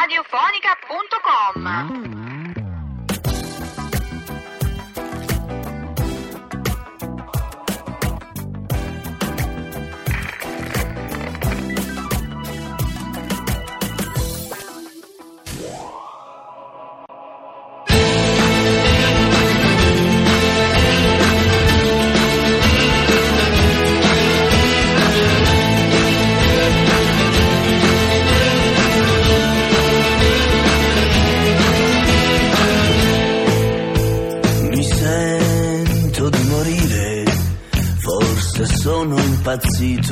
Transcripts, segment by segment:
radiofonica.com. Sono impazzito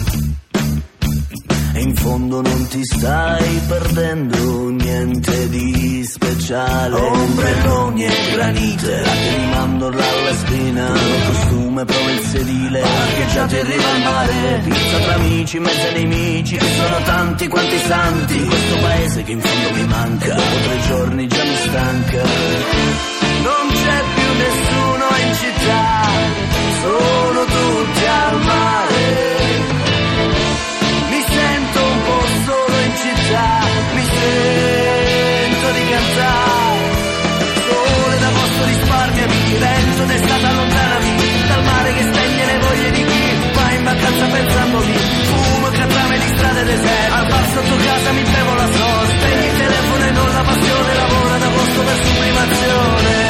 e in fondo non ti stai perdendo niente di speciale. Ombrelloni e granite, lacrime mandorla alla spina, il costume prova il sedile, parcheggiato in riva al mare, pizza tra amici, in mezzo ai nemici, che sono tanti quanti santi in questo paese che in fondo mi manca, dopo 3 giorni già mi stanca. Non c'è più nessuno in città, sono tutti al mare. Mi sento un po' solo in città, mi sento di cantare. Sole d'agosto risparmiami, vento d'estate allontanami dal mare che spegne le voglie di chi va in vacanza pensandomi. Fumo e catrame di strade deserte, al bar sotto casa mi bevo la sosta. Spegni il telefono e non la passione, lavoro ad agosto per sublimazione.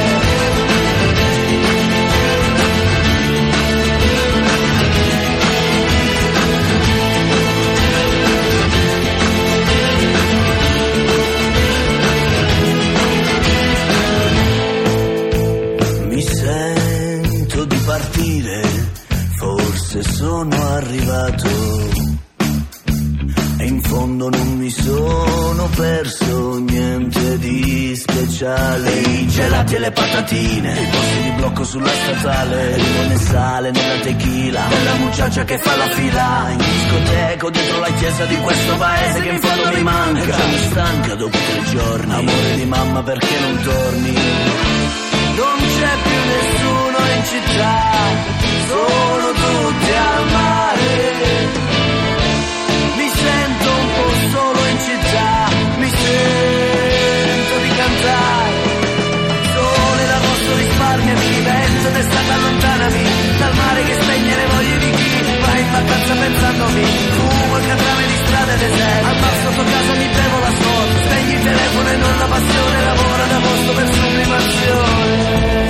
Forse sono arrivato e in fondo non mi sono perso niente di speciale. I gelati e le patatine, i posti di blocco sulla statale, limone e sale nella tequila, bella mucciaccia che fa la fila in discoteca dietro la chiesa di questo paese che in fondo mi manca. Già mi stanca dopo 3 giorni, amore di mamma perché non torni. Non c'è più nessuno in città, sono tutti al mare. Mi sento un po' solo in città, mi sento di cantare. Sole d'agosto risparmiami, vento d'estate allontanami dal mare che spegne le voglie di chi va in vacanza pensandomi. Fumo e catrame di strade deserte, al bar sotto casa mi bevo la sorte. Spegni il telefono e non la passione, lavoro ad agosto per sublimazione.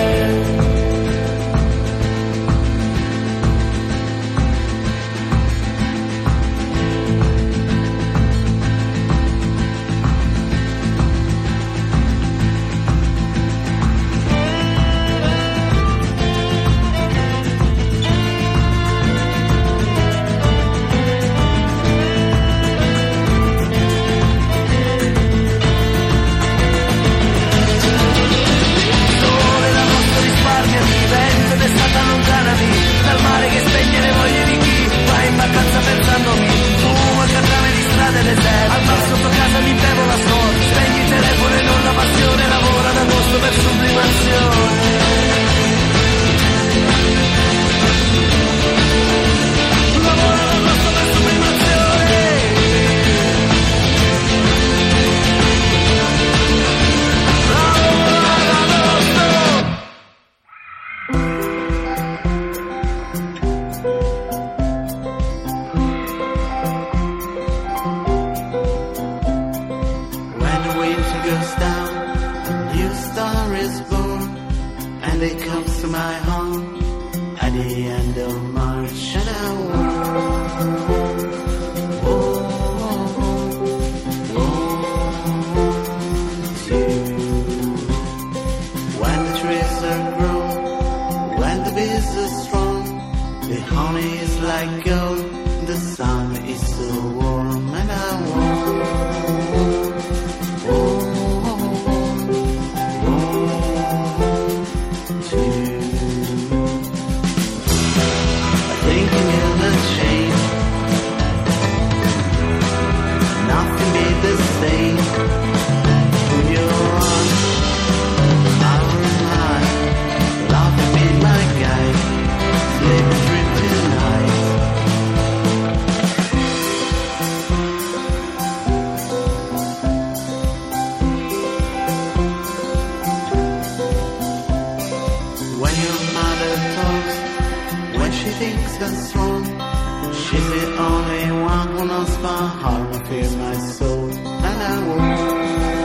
He's the only one who knows my heart and feels my soul. And I won't.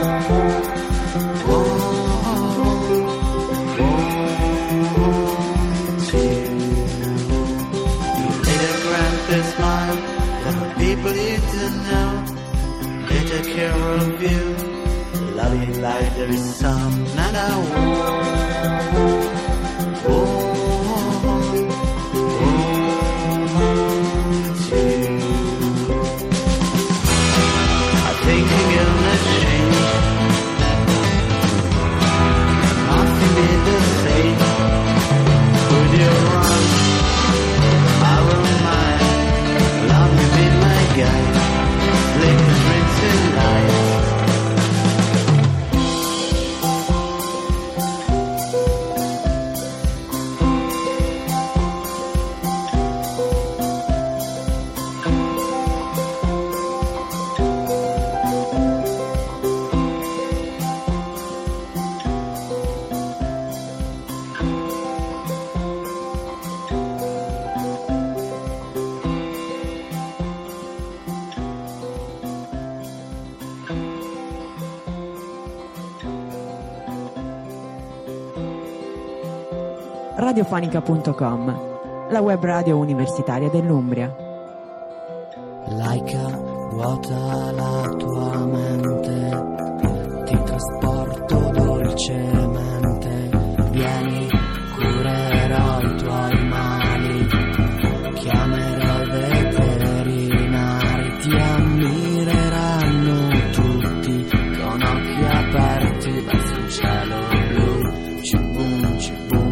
People you to know, they take care of you. Love you like there is some, and I I think you're machine. Nothing is the same. Would you run? I will mind. Love me, be my guide. Liquid drinks and light. Radiofonica.com, la web radio universitaria dell'Umbria. Laica, vuota la tua mente, ti trasporto dolcemente, vieni, curerò i tuoi mali, chiamerò i veterinari, ti ammireranno tutti con occhi aperti verso il cielo blu, cibum cibum.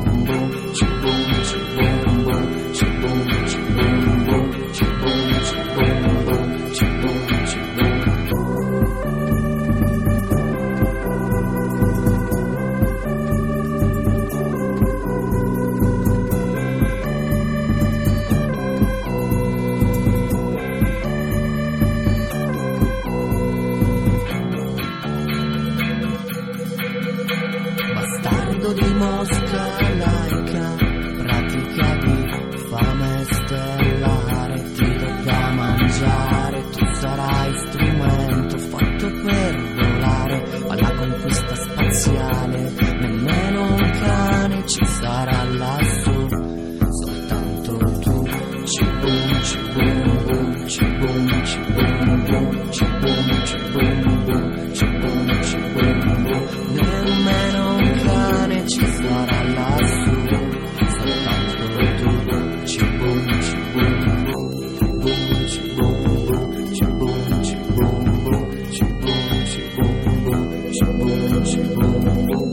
Bastardo di Mosca laica, pratica di fame stellare, ti do da mangiare, tu sarai strumento fatto per volare alla conquista spaziale, nemmeno un cane ci sarà lassù, soltanto tu, cibum cibum bum, cibum cibum bum, cibum cibum bum, cibum cibum bum, nemmeno un cane ci sarà lassù, soltanto tu, cibum cibum bum, cibum bum, cibum cibum bum, cibum cibum bum, cibum cibum bum.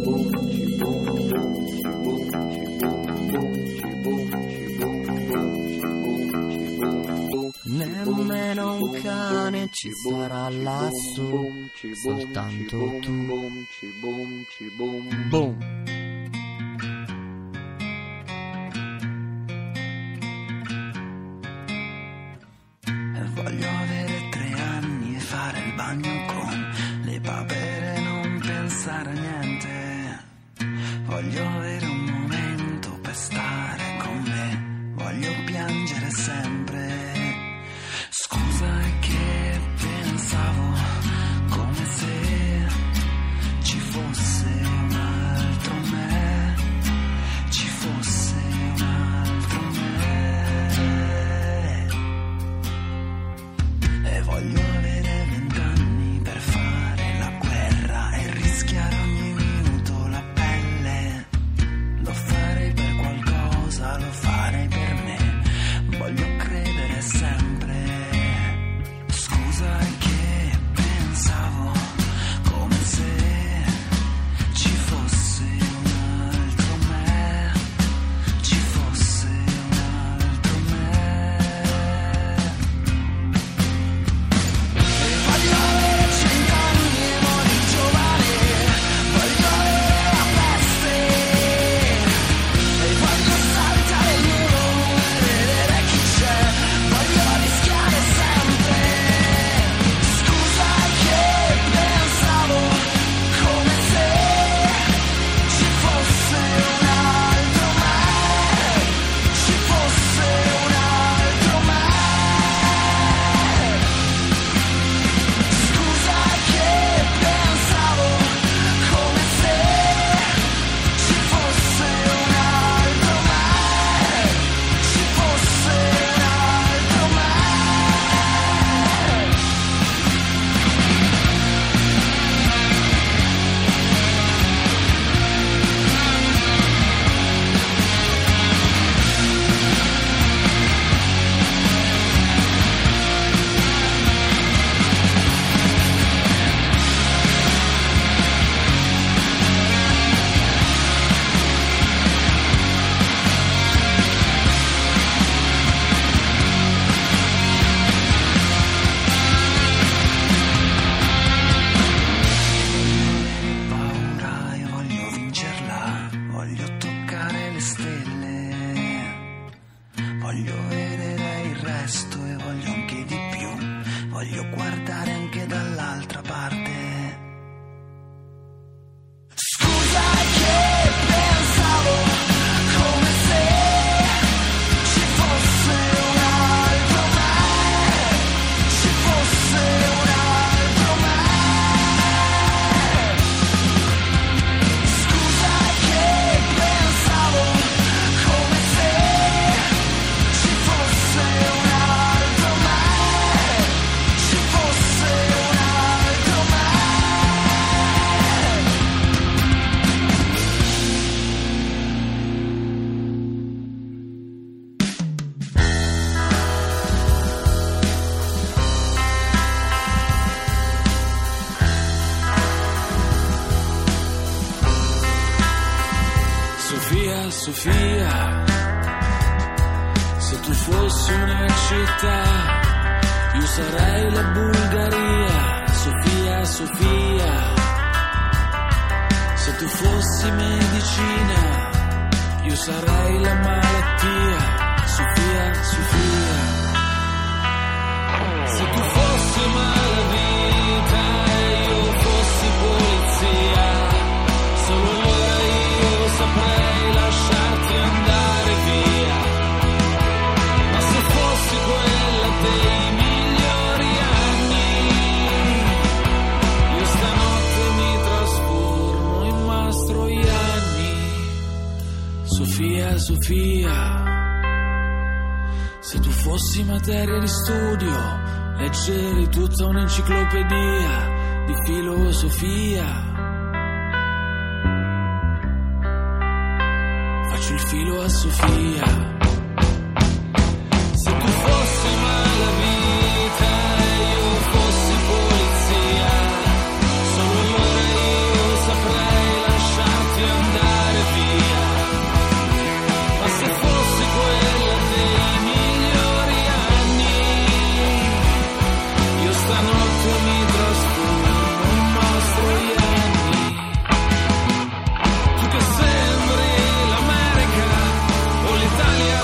Nemmeno un cane ci sarà lassù, soltanto tu. Boom. Voglio avere 3 anni e fare il bagno con le papere e non pensare a niente. Voglio avere un momento per stare con me, voglio piangere sempre. Scusa è che pensavo come se ci fosse un altro me, ci fosse un altro me. E voglio avere 20 anni per fare la guerra e rischiare ogni minuto la pelle. Lo farei per qualcosa, lo farei per me. Voglio credere sempre. Sofia, se tu fossi una città, io sarei la Bulgaria. Sofia, Sofia, se tu fossi medicina, io sarei la malattia. Sofia, Sofia, se tu fossi malavita e io fossi polizia, solo allora io saprei lasciarti andare via. Ma se fossi quella dei migliori anni, io stanotte mi trasformo in Mastroianni. Sofia, Sofia, se tu fossi materia di studio, leggeri tutta un'enciclopedia di filosofia. Faccio il filo a Sofia. Se tu fossi malavita e io fossi polizia, solo allora io saprei lasciarti andare via. Ma se fossi quella dei migliori anni, io stanotte mi trasformo in Mastroianni. Tu che sembri l'America o l'Italia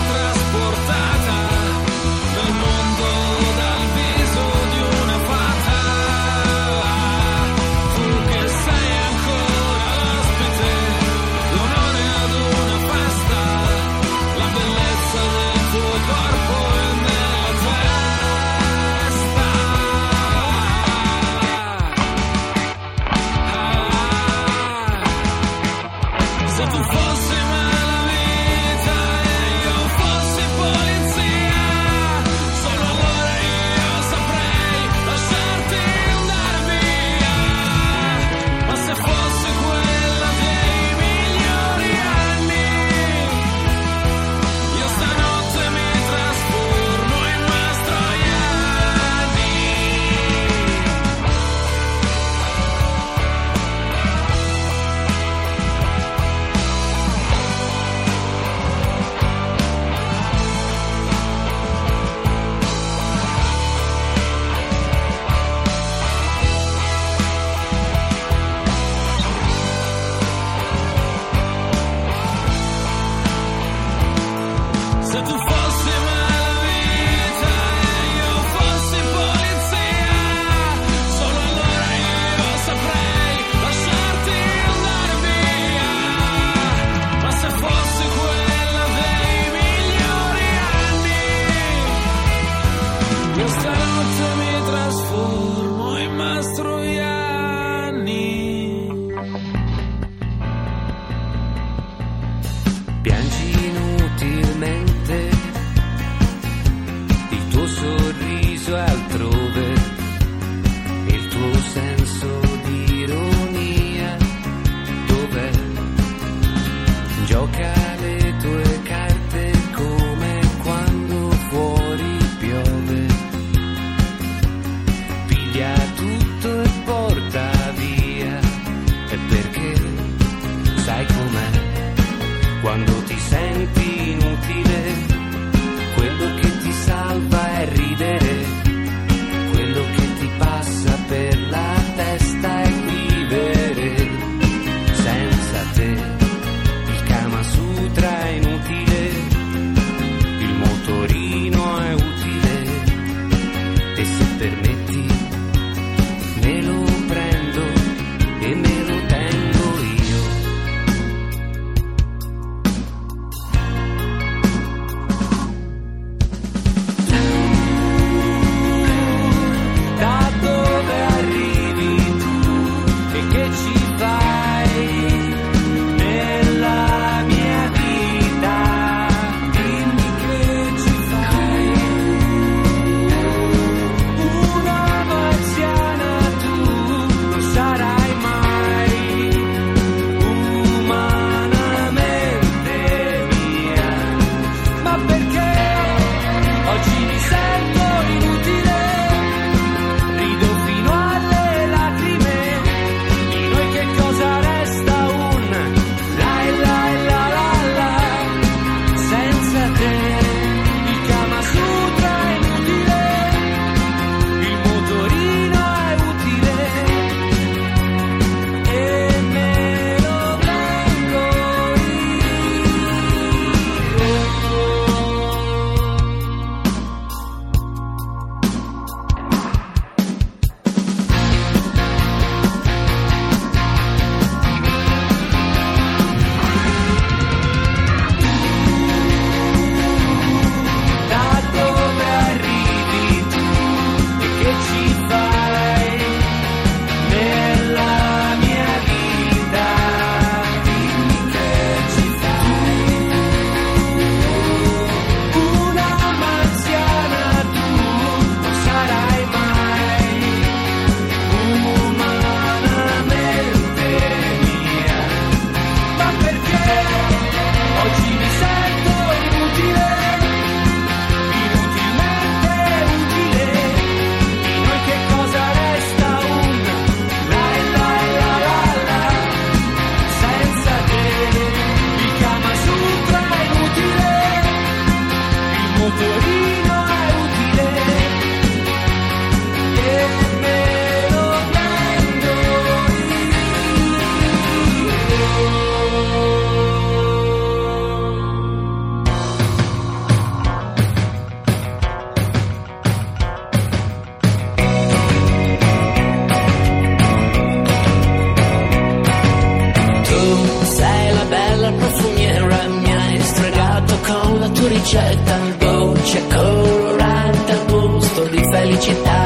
felicità.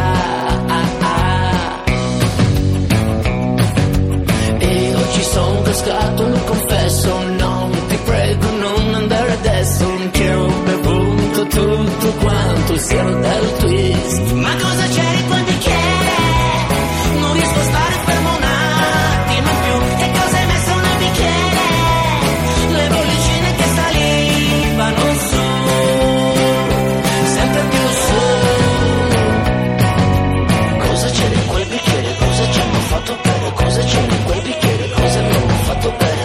E oggi sono cascato, lo confesso, no, ti prego non andare adesso, che ho bevuto tutto quanto il siero del twist. Ma cosa c'è in quel bicchiere? Non riesco a stare fermo un attimo più. Che cosa hai messo nel bicchiere? Le bollicine che salivano su, sempre più su. Cosa c'era in quel bicchiere? Cosa ci hanno fatto bere? Cosa c'era in quel bicchiere? Cosa abbiamo fatto bere?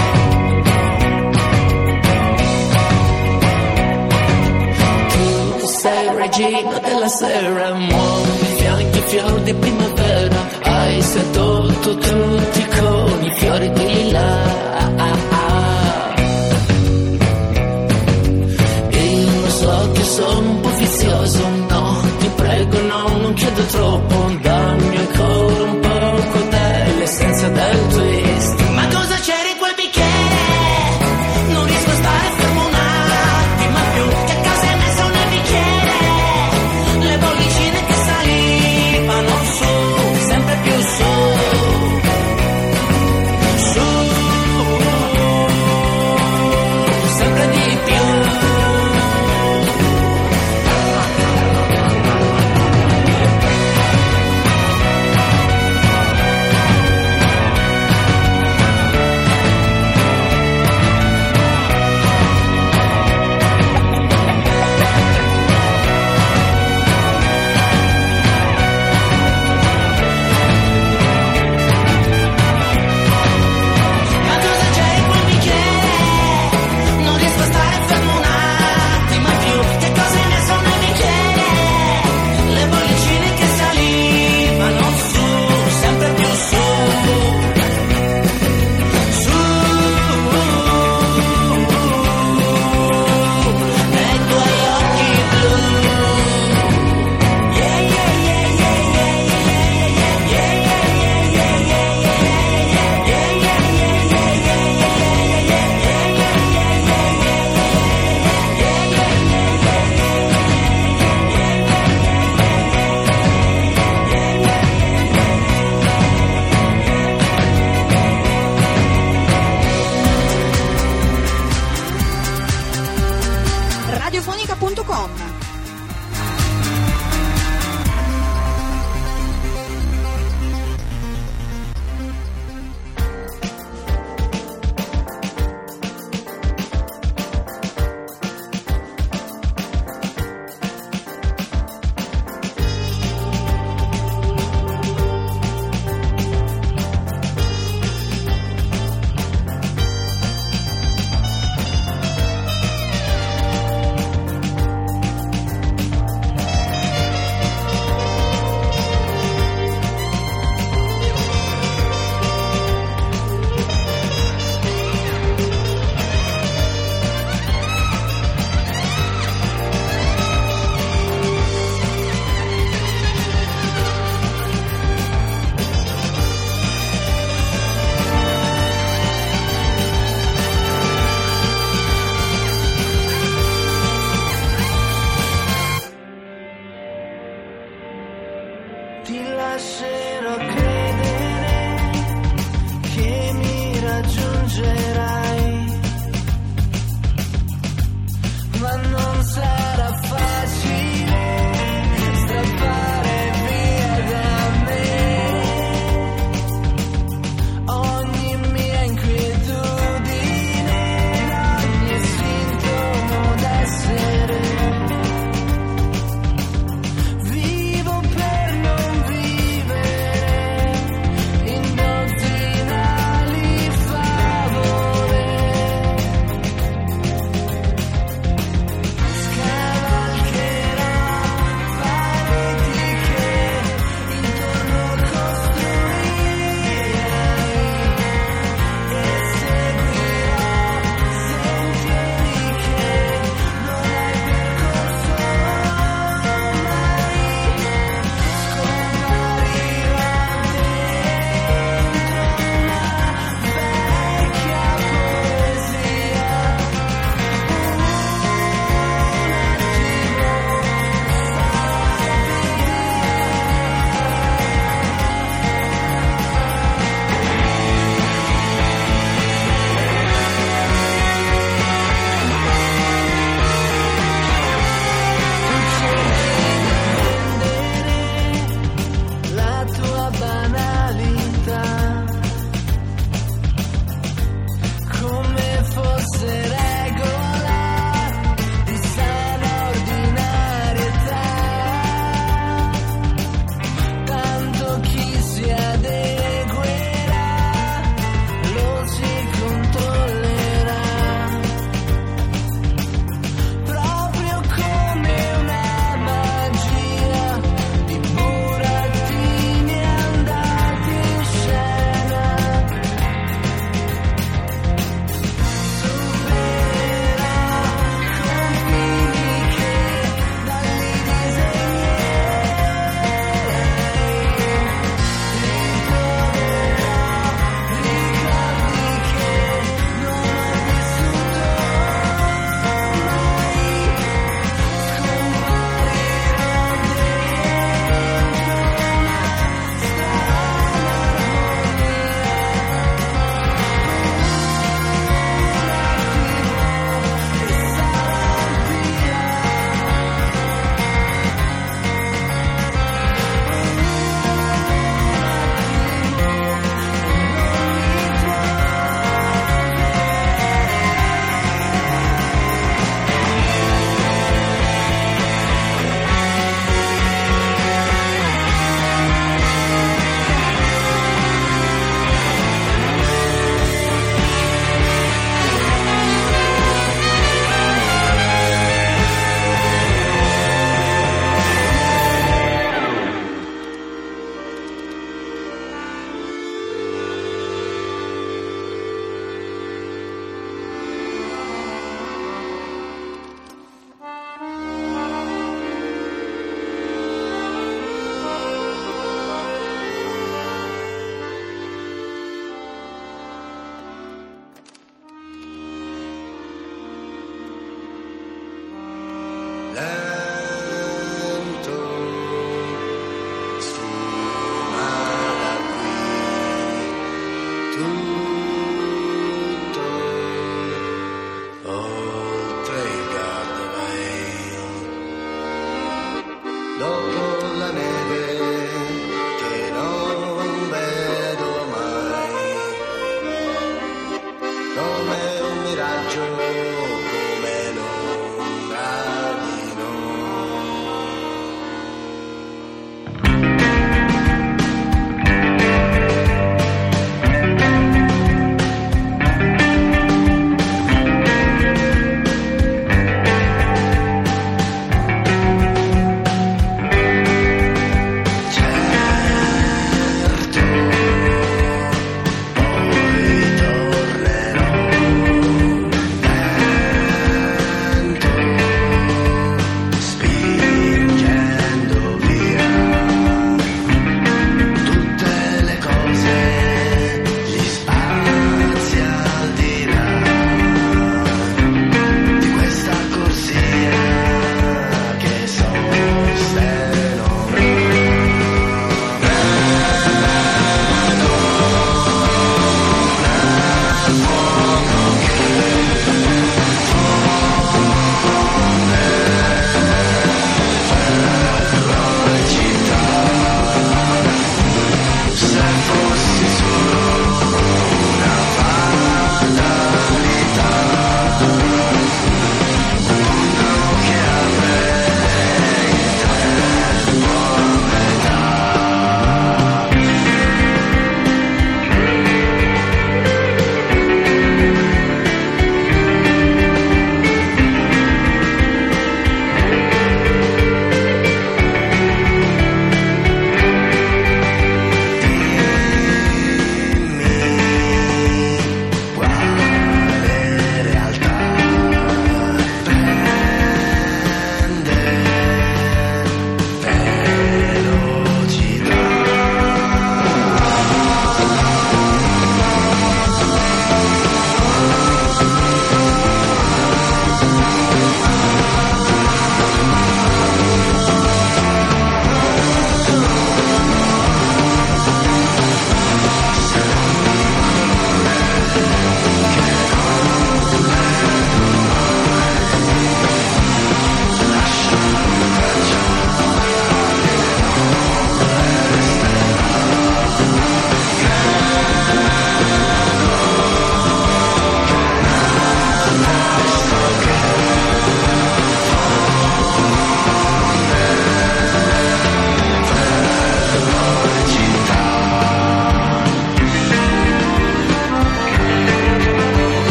Tu sei regina della sera, muovi fianchi fiori di primavera, hai sedotto tutti con i fiori di lilla. Io lo so che sono un po' vizioso, no, ti prego no, non chiedo troppo, dammi ancora un poco dell'essenza del twist. Ma cosa c'era in quel bicchiere? Non riesco a stare fermo un attimo più. Che cosa hai messo nel bicchiere? Le bollicine che salivano su, sempre più su, su, sempre di più. Ma cosa c'è in quel bicchiere? Non riesco a stare fermo un attimo più. Che cosa hai messo nel bicchiere? Le bollicine che salivano su, sempre più su, su. Nei tuoi occhi blu. Yeah, yeah, yeah, yeah, yeah, yeah, yeah, yeah, yeah, yeah, yeah, Radiofonica.com. Ti lascerò credere che mi raggiungerai, ma non sarà facile strappare via da me ogni mia inquietudine, ogni sintomo d'essere. Vivo per non vivere in dozzinali favole.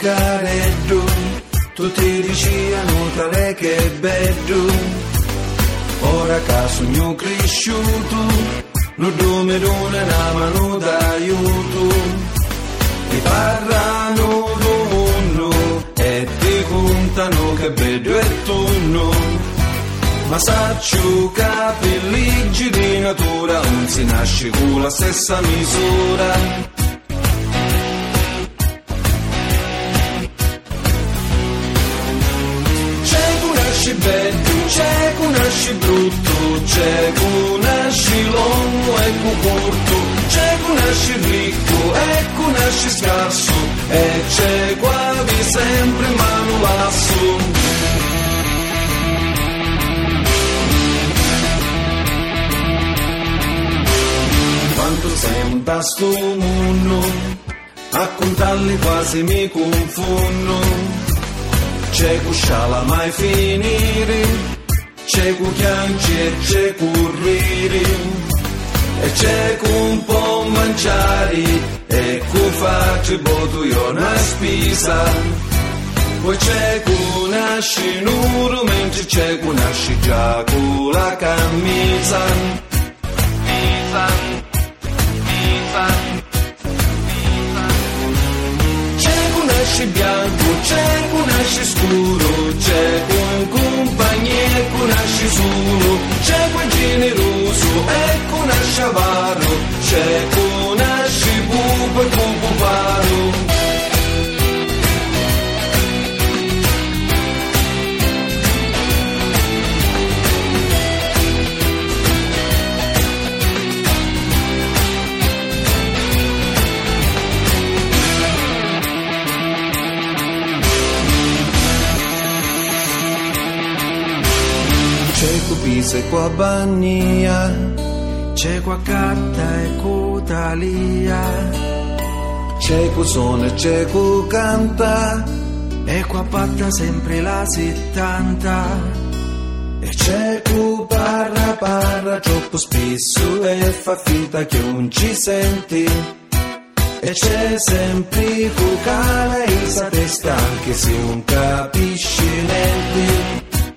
careddu, tutti dicevano tale che è bello. Ora che sono cresciuto, non mi dona una mano d'aiuto. Mi parlano del mondo e ti contano che bello è tonno. Ma saccio che per legge di natura non si nasce con la stessa misura. Bello, c'è che nasce brutto, c'è che nasce longo e che corto, c'è che nasce ricco e che nasce scarso, e c'è quasi sempre mano lasso. Quanto sembra sto mondo, a contarli quasi mi confondo. C'è cu sciala mai finire, c'è cu chianci e c'è cu rire, e c'è cu un po' mangiare, e cu faccio boto io una spesa. Poi c'è cu nasce nuro, mentre c'è cu nasce già cu la camisa. C'è bianco, c'è un nasce scuro, c'è un compagnia e un nasce solo, c'è un generoso e un nasce avaro, c'è un nasce buco e buco paro. C'è cu pisa e qua bannia, c'è qua carta e cu talia, c'è cu suona e c'è cu canta, e qua patta sempre la 70. E c'è cu parla troppo spesso e fa finta che non ci senti. E c'è sempre cu cala e sa testa anche se non capisci niente.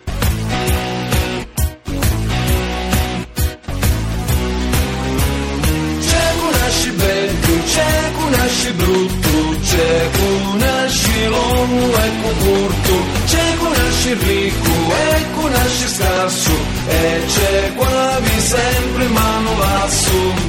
C'è che nasce brutto, c'è che nasce longo e che corto, c'è che nasce ricco e che nasce scarso, e c'è quasi sempre mano lasso.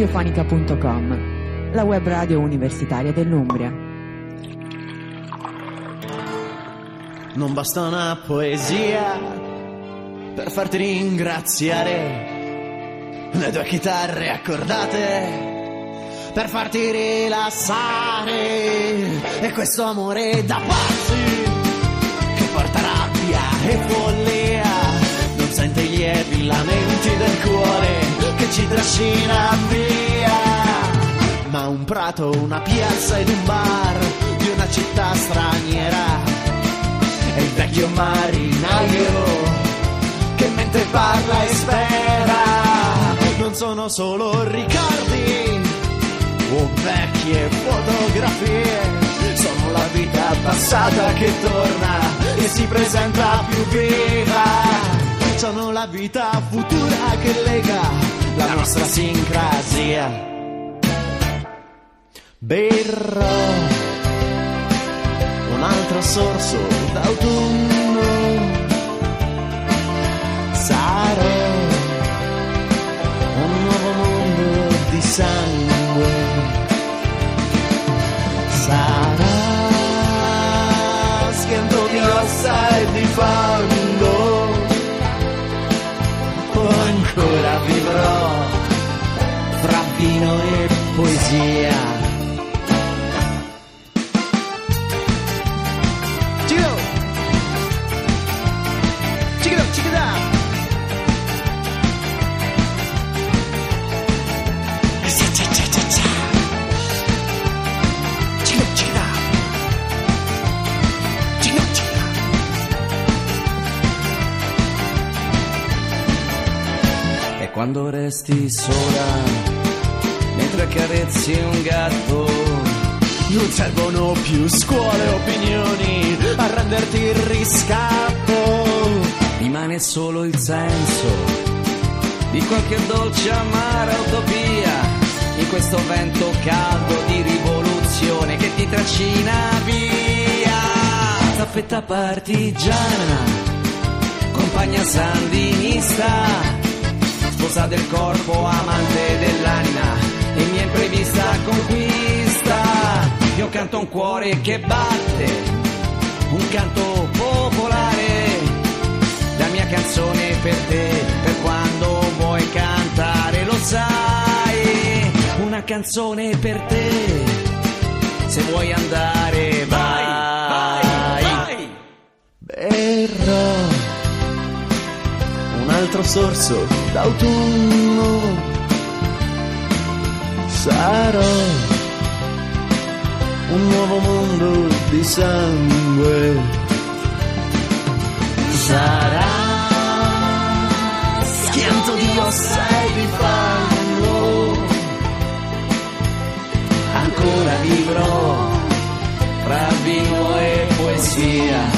radiofonica.com, la web radio universitaria dell'Umbria. Non basta una poesia per farti ringraziare, le tue chitarre accordate per farti rilassare, e questo amore da pazzi che porta rabbia e follia, non sente i lievi lamenti del cuore che ci trascina via, ma un prato, una piazza ed un bar di una città straniera, e il vecchio marinaio che mentre parla e spera, non sono solo ricordi o vecchie fotografie, sono la vita passata che torna e si presenta più viva, sono la vita futura che lega la nostra sincrasia. Berrò un altro sorso d'autunno, sarò un nuovo mondo di sangue, sarà schianto di ossa e di fango, o ancora vivrò fra vino e poesia. Quando resti sola, mentre accarezzi un gatto, non servono più scuole e opinioni a renderti il riscatto, rimane solo il senso di qualche dolce amara utopia, in questo vento caldo di rivoluzione che ti trascina via. Staffetta partigiana, compagna sandinista, sposa del corpo, amante dell'anima e mia imprevista conquista. Io canto un cuore che batte, un canto popolare, la mia canzone per te, per quando vuoi cantare, lo sai, una canzone per te, se vuoi andare vai. Berrò un altro sorso d'autunno, sarò un nuovo mondo di sangue, sarà schianto di ossa e di fango, ancora vivrò fra vino e poesia.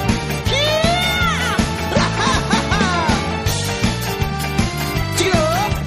Check it out!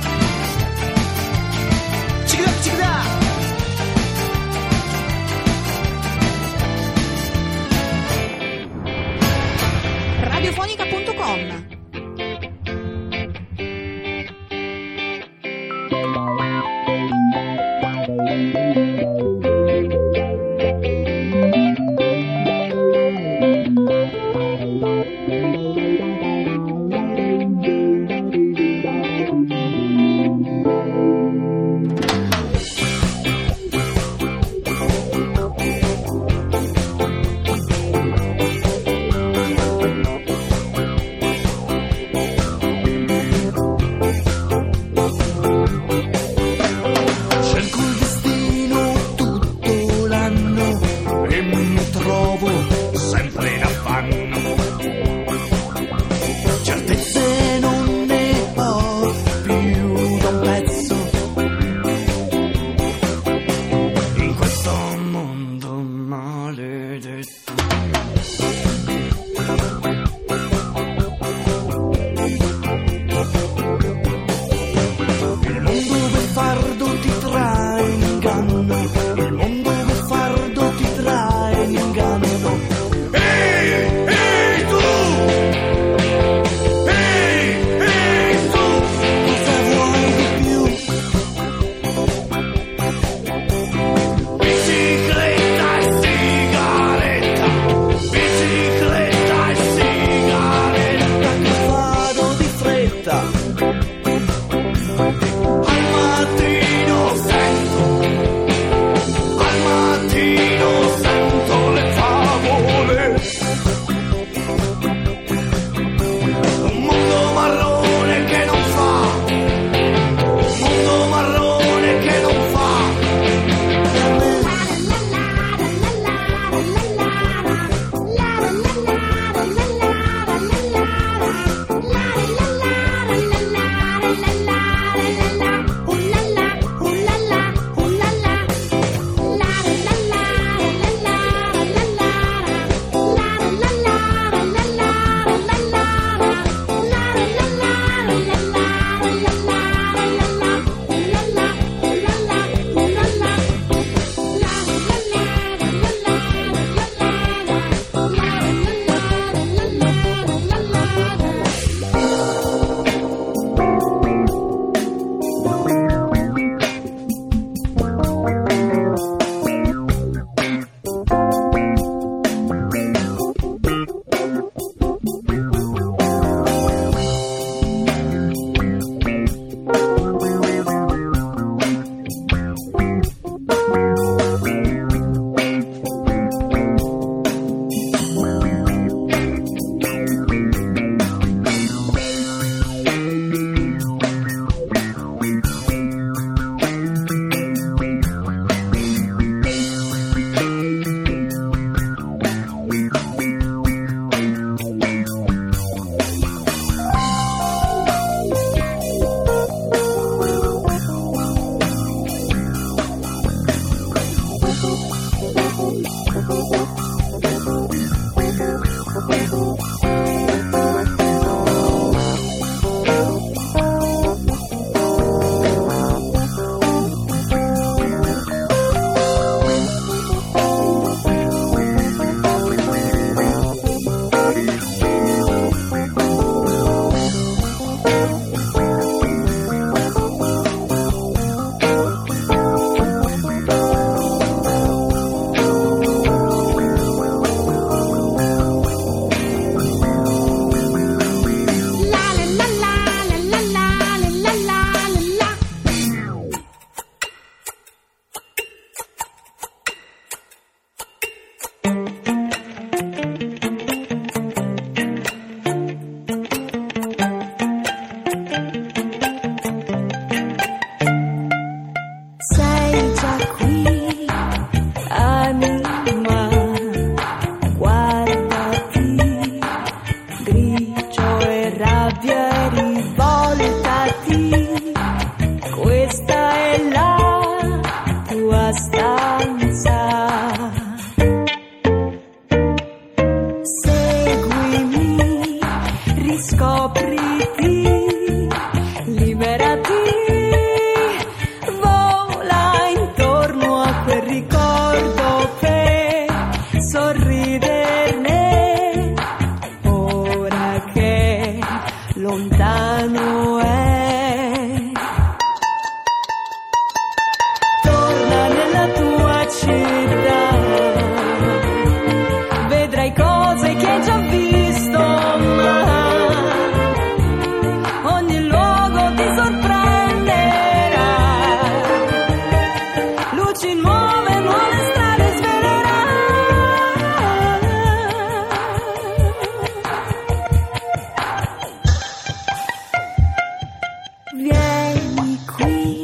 Vieni qui,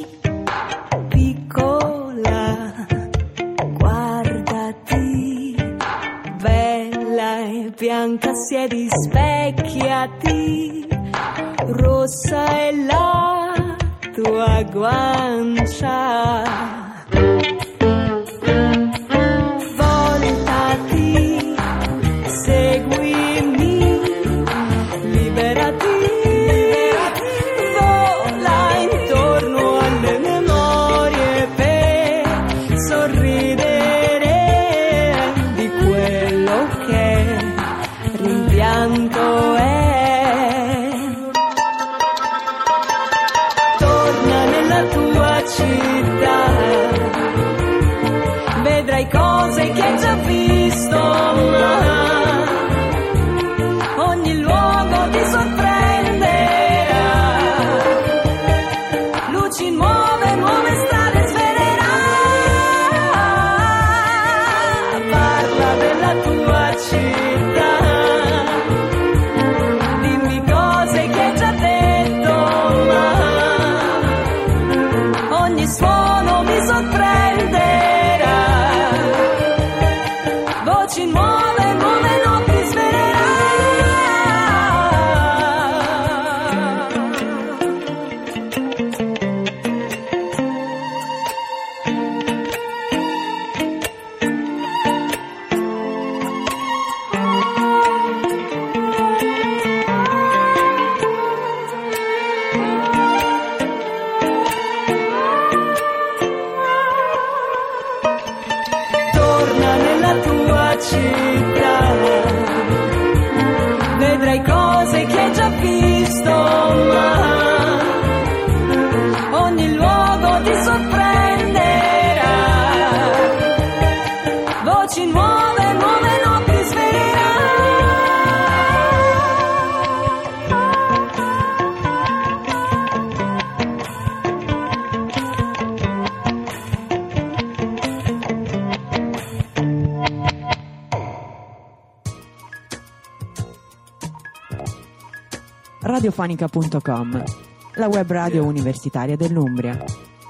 piccola, guardati, bella e bianca, siedi, specchiati, rossa è la tua guancia. Voltati, seguimi, liberati. Torna nella tua città, vedrai cose che hai già visto, ma ogni luogo ti sorprenderà. Luci nuove, nuove strade svelerà. Parla della tua città, suono mi sorprenderà, voci nuove, nuove notti svelerà. Città, vedrai cose che hai già visto, ma ogni luogo ti sorprenderà. Voci nuove, nuove notti svelerà. Radiofonica.com, la web radio universitaria dell'Umbria.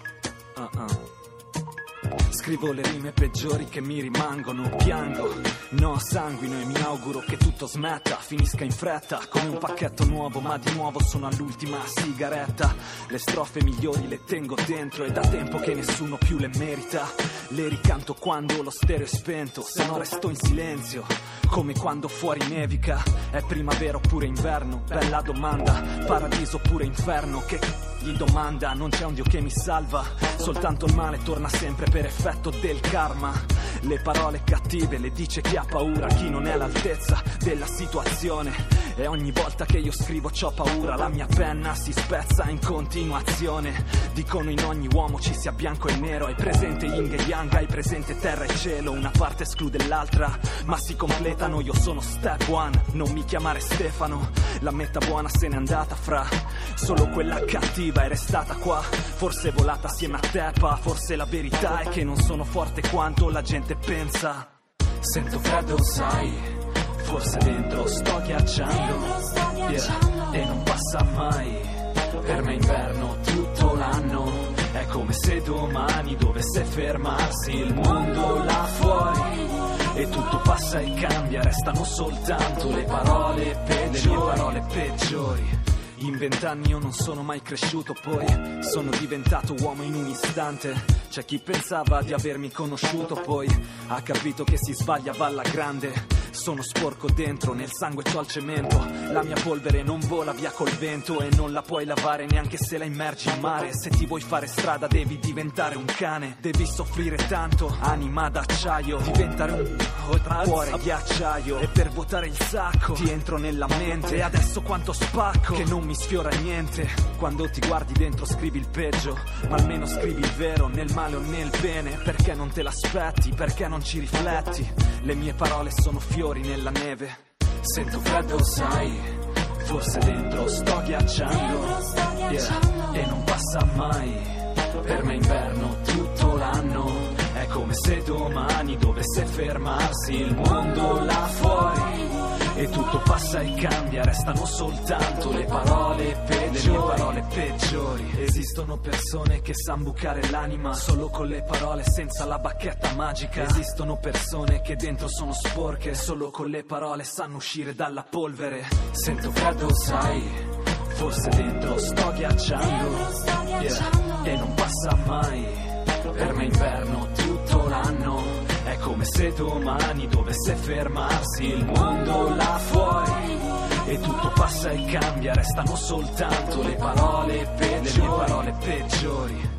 Scrivo le rime peggiori che mi rimangono, piango, no sanguino e mi auguro che tutto smetta, finisca in fretta come un pacchetto nuovo, ma di nuovo sono all'ultima sigaretta. Le strofe migliori le tengo dentro e da tempo che nessuno più le merita. Le ricanto quando lo stereo è spento, se no resto in silenzio, come quando fuori nevica. È primavera oppure inverno? Bella domanda. Paradiso oppure inferno? Che gli domanda? Non c'è un Dio che mi salva, soltanto il male torna sempre per effetto del karma. Le parole cattive le dice chi ha paura, chi non è all'altezza della situazione. E ogni volta che io scrivo c'ho paura, la mia penna si spezza in continuazione. Dicono in ogni uomo ci sia bianco e nero, hai presente yin e yang, hai presente terra e cielo. Una parte esclude l'altra, ma si completano. Io sono step one, non mi chiamare Stefano. La metà buona se n'è andata fra, solo quella cattiva è restata qua. Forse è volata assieme a Teppa, forse la verità è che non sono forte quanto la gente pensa. Sento freddo, sai, forse dentro sto ghiacciando, yeah, e non passa mai. Per me inverno tutto l'anno, è come se domani dovesse fermarsi il mondo là fuori. E tutto passa e cambia, restano soltanto le parole peggiori, le mie parole peggiori. In 20 anni io non sono mai cresciuto, poi sono diventato uomo in un istante. C'è chi pensava di avermi conosciuto, poi ha capito che si sbagliava alla grande. Sono sporco dentro, nel sangue c'ho il cemento. La mia polvere non vola via col vento e non la puoi lavare neanche se la immergi in mare. Se ti vuoi fare strada devi diventare un cane, devi soffrire tanto, anima d'acciaio, diventare un cuore ghiacciaio. E per vuotare il sacco ti entro nella mente, e adesso quanto spacco che non mi sfiora niente. Quando ti guardi dentro scrivi il peggio, ma almeno scrivi il vero, nel male o nel bene. Perché non te l'aspetti, perché non ci rifletti? Le mie parole sono fiori nella neve. Sento freddo, sai, forse dentro sto ghiacciando, yeah, e non passa mai. Per me inverno tutto l'anno, è come se domani dovesse fermarsi il mondo là fuori. E tutto passa e cambia, restano soltanto le parole peggiori, le parole peggiori. Esistono persone che san bucare l'anima solo con le parole, senza la bacchetta magica. Esistono persone che dentro sono sporche, solo con le parole sanno uscire dalla polvere. Sento freddo, sai, forse dentro sto ghiacciando, yeah, e non passa mai. Per me inverno tutto l'anno, è come se domani dovesse fermarsi il mondo là fuori. E tutto passa e cambia, restano soltanto le parole peggiori, le parole peggiori.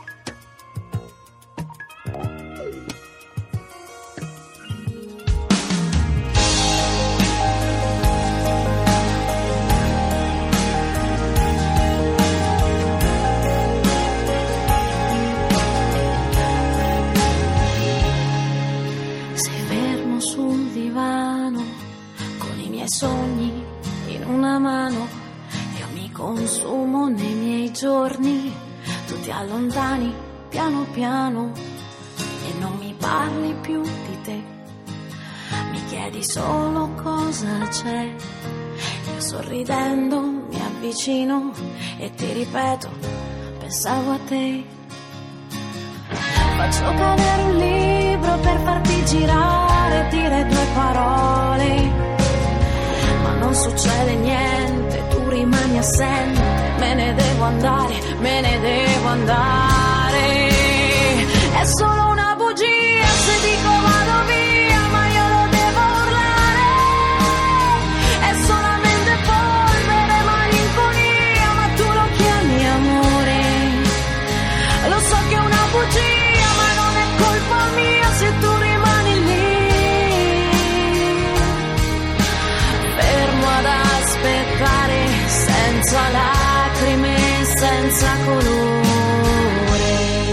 Sogni in una mano, io mi consumo nei miei giorni, tu ti allontani piano piano e non mi parli più di te, mi chiedi solo cosa c'è, io sorridendo mi avvicino e ti ripeto, pensavo a te, faccio cadere un libro per farti girare e dire due parole. Non succede niente, tu rimani assente, me ne devo andare, me ne devo andare. È solo una bugia se dico vado via, ma io lo devo urlare. È solamente polvere, malinconia, ma tu lo chiami amore. Lo so che è una bugia, ma non è colpa mia se tu rimani lì. Ad aspettare senza lacrime, senza colore.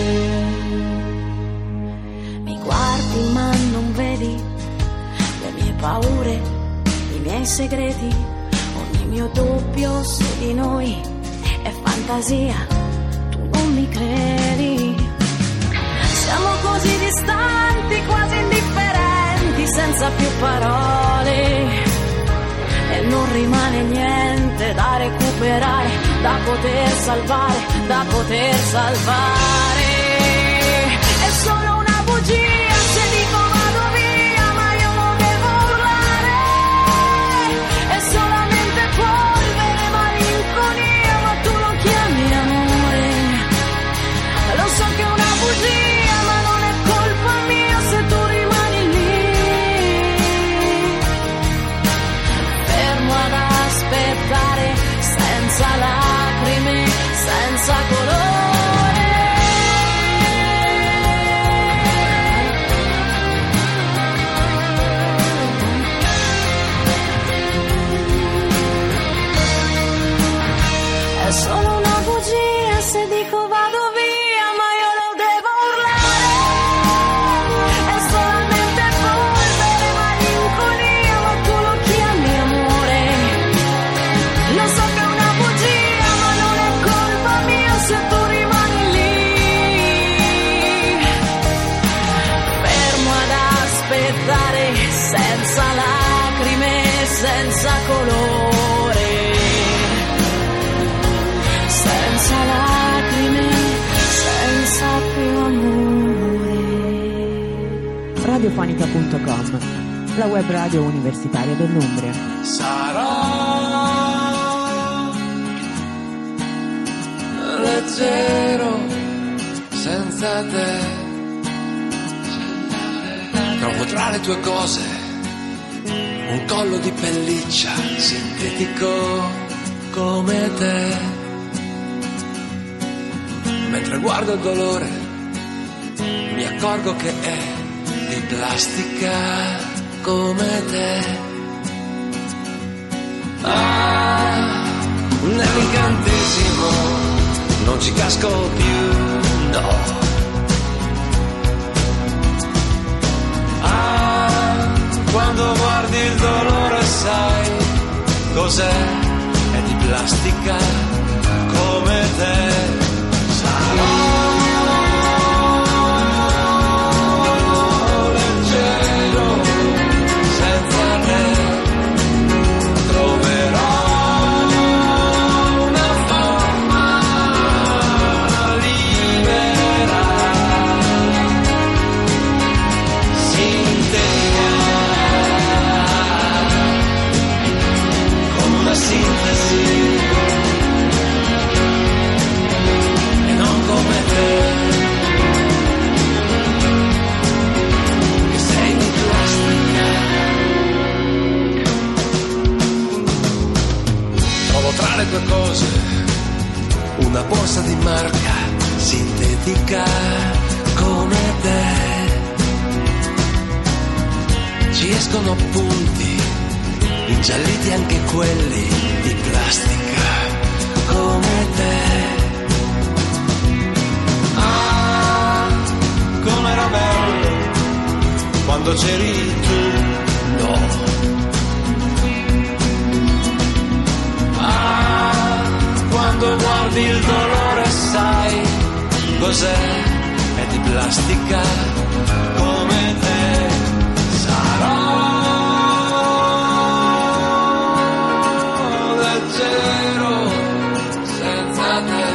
Mi guardi ma non vedi le mie paure, i miei segreti, ogni mio dubbio su di noi è fantasia, tu non mi credi. Siamo così distanti, quasi indifferenti, senza più parole. E non rimane niente da recuperare, da poter salvare, da poter salvare. È solo una bugia se dico vado via, ma io lo devo urlare. È solamente polvere, malinconia, ma tu lo chiami amore. Lo so che è una bugia, ma non è colpa mia se tu rimani lì. Ad aspettare senza lacrime, senza colore. È solo una bugia se dico vado via, ma io lo devo urlare. È solamente polvere, malinconia, ma tu lo chiami amore. Lo so che è una bugia, ma non è colpa mia se tu rimani lì. Fermo ad aspettare senza lacrime, senza colore. Senza lacrime, senza più amore. Radiofonica.com, la web radio universitaria dell'Umbria. Sarò leggero senza te, trovo tra le tue cose un collo di pelliccia sintetico come te. Mentre guardo il dolore mi accorgo che è di plastica come te. Nell'incantesimo non ci casco più, no. Quando guardi il dolore sai cos'è? È di plastica come te. Leggero senza te. una borsa di marca sintetica come te. Ci escono appunti, ingialliti anche quelli di plastica come te. Ah, com'era bello quando c'eri tu, no. Quando guardi il dolore sai cos'è, è di plastica come te. Sarò leggero senza te,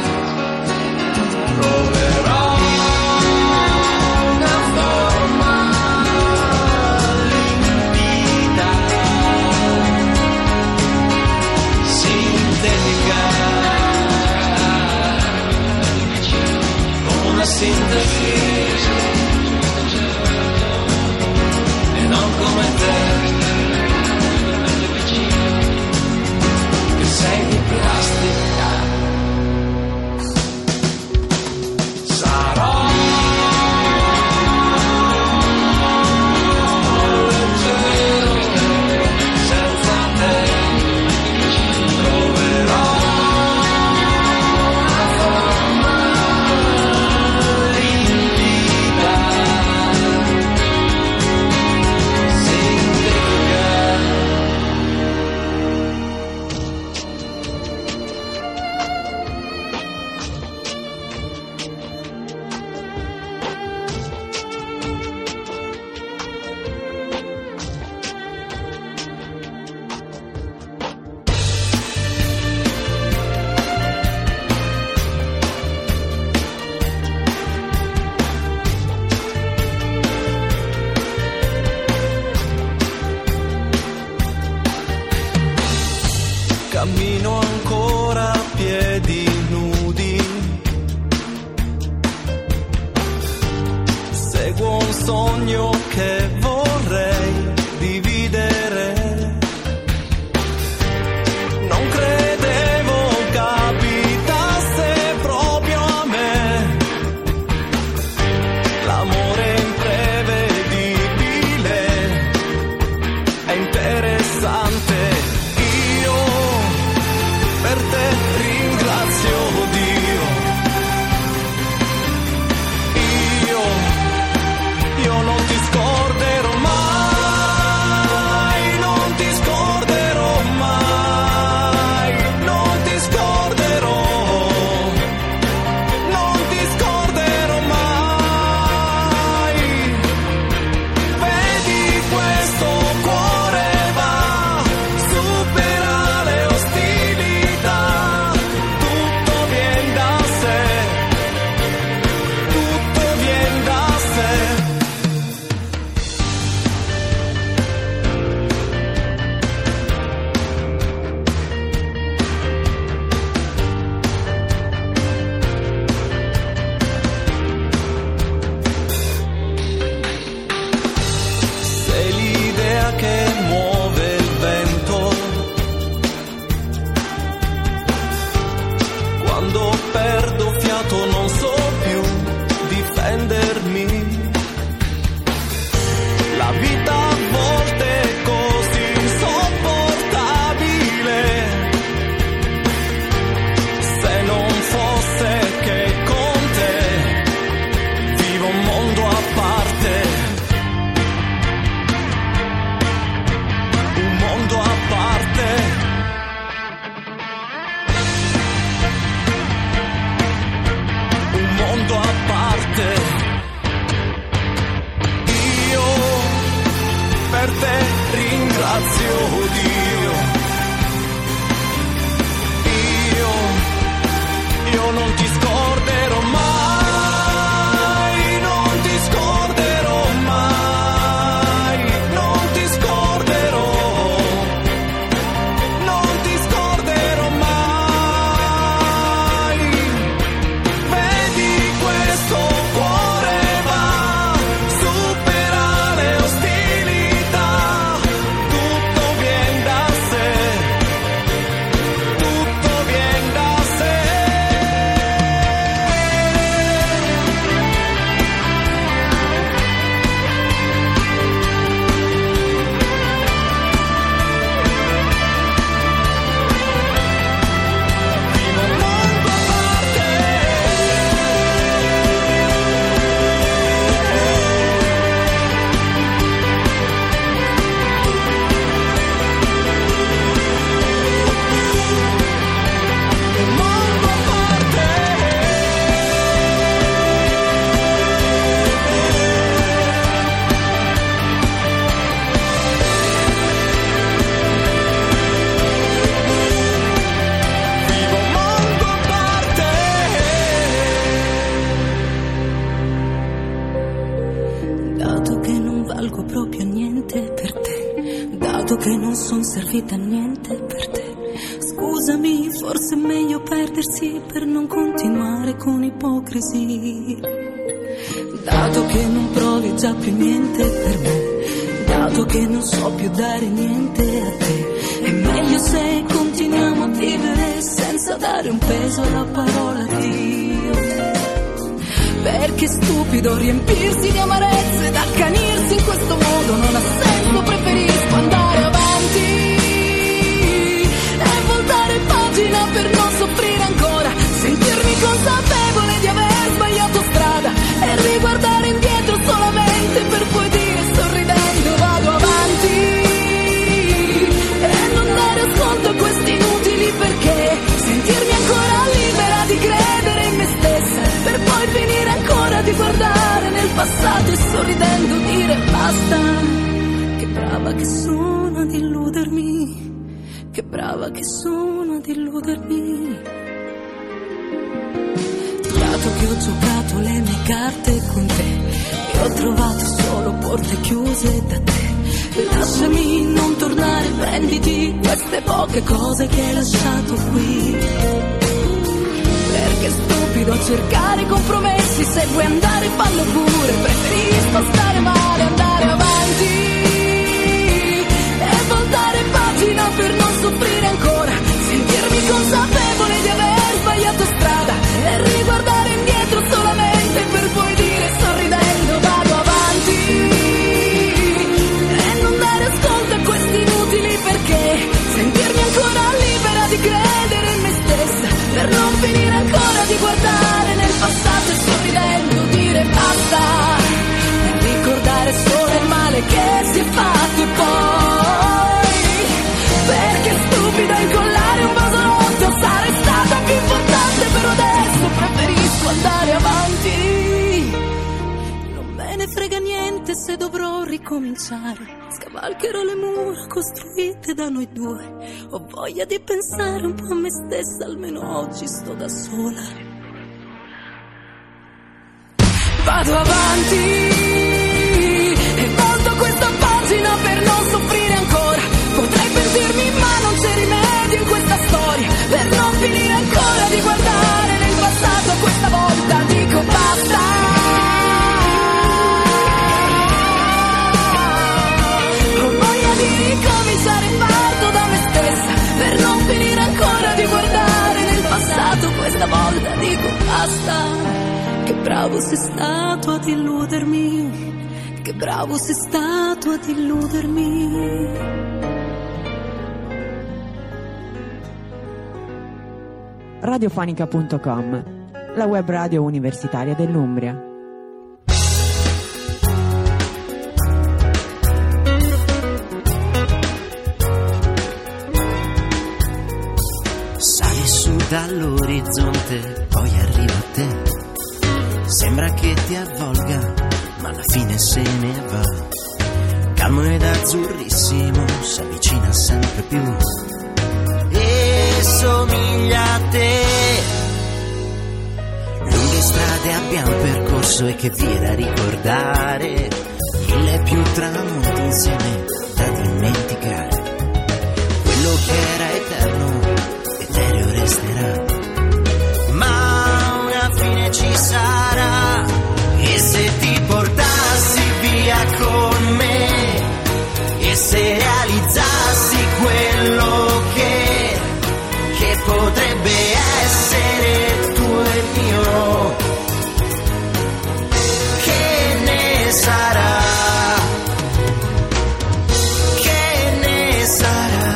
proverò una forma limpida, sintetica, una sintesi, e non come te, che sei di plastica. Sarò leggero senza te, troverò una forma limpida, sintetica. Cammino ancora a piedi nudi, seguo un sogno che vorrei dividere. Non credevo capitasse proprio a me, l'amore imprevedibile è interessante. Per te ringrazio Dio, io non ti scorderò mai, non ti scorderò mai, non ti scorderò, non ti scorderò mai. Vedi questo cuore va, supera le ostilità. Tutto vien da sé, tutto vien da sé. Sei l'idea che muove il vento, quando perdo fiato non so più difendermi. La vita a volte è così insopportabile, se non fosse che con te vivo un mondo a parte, un mondo a parte. Un mondo a parte. Io per te ringrazio Dio. Io non ti scorderò mai, non ti scorderò mai, non ti scorderò, non ti scorderò mai. Vedi questo cuore va, supera le ostilità. Tutto vien da sé, tutto vien da sé. dato che non son servita a niente per te. Scusami, forse è meglio perdersi per non continuare con ipocrisie. Dato che non provi già più niente per me, dato che non so più dare niente a te, è meglio se continuiamo a vivere senza dare un peso alla parola Dio. Perché è stupido riempirsi di amarezze ed accanirsi in questo modo, non ha senso, preferisco andare avanti e voltare pagina per non soffrire ancora, sentirmi consapevole di aver sbagliato strada e riguardare indietro solamente per poi dire sorridendo vado avanti e non dare ascolto a questi inutili perché, sentirmi ancora libera di credere in me stessa per poi finire ancora di guardare nel passato e sorridendo dire basta. Che brava che sono ad illudermi, che brava che sono ad illudermi. Dato che ho giocato le mie carte con te e ho trovato solo porte chiuse da te, lasciami non tornare, prenditi queste poche cose che hai lasciato qui. Perché è stupido cercare compromessi, se vuoi andare fallo pure, preferisco stare male, andare avanti e voltare pagina per non soffrire ancora, sentirmi consapevole di aver sbagliato strada e riguardare indietro solamente per poi dire sorridendo vado avanti e non dare ascolto a questi inutili perché, sentirmi ancora libera di credere in me stessa per non finire ancora di guardare nel passato e sorridendo dire basta e ricordare solo il male che si è fatto e poi perché è stupido incollare un vaso rotto, sarei stata più importante però adesso preferisco andare avanti. Non me ne frega niente se dovrò ricominciare, scavalcherò le mura costruite da noi due, ho voglia di pensare un po' a me stessa, almeno oggi sto da sola. Vado avanti e volto questa pagina per non soffrire ancora, potrei pentirmi ma non c'è rimedio in questa storia, per non finire ancora di guardare nel passato, questa volta dico basta. Ho voglia di ricominciare, parto da me stessa per non finire ancora di guardare nel passato, questa volta dico basta. Che bravo sei stato ad illudermi, che bravo sei stato ad illudermi. Radiofonica.com, la web radio universitaria dell'Umbria. Sali su dall'orizzonte, poi arriva a te. Sembra che ti avvolga, ma alla fine se ne va. Calmo ed azzurrissimo, si avvicina sempre più e somiglia a te. Lunghe strade abbiamo percorso e che vie da ricordare, 1000 più tramonti insieme da dimenticare. Quello che era eterno, etereo resterà, ma una fine ci sarà. E se ti portassi via con me, e se realizzassi quello che potrebbe essere tuo e mio, che ne sarà? Che ne sarà?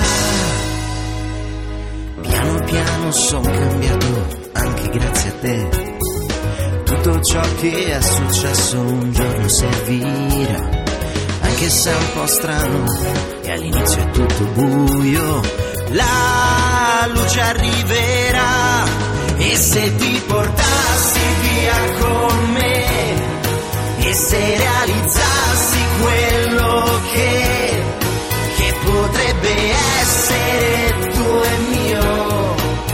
Piano piano son cambiato anche grazie a te. Tutto ciò che è successo un giorno servirà, anche se è un po' strano e all'inizio è tutto buio, la luce arriverà. E se ti portassi via con me, e se realizzassi quello che potrebbe essere tuo e mio,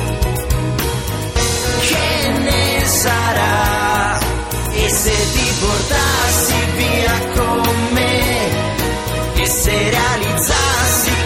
che ne sarà? E se ti portassi via con me, e se realizzassi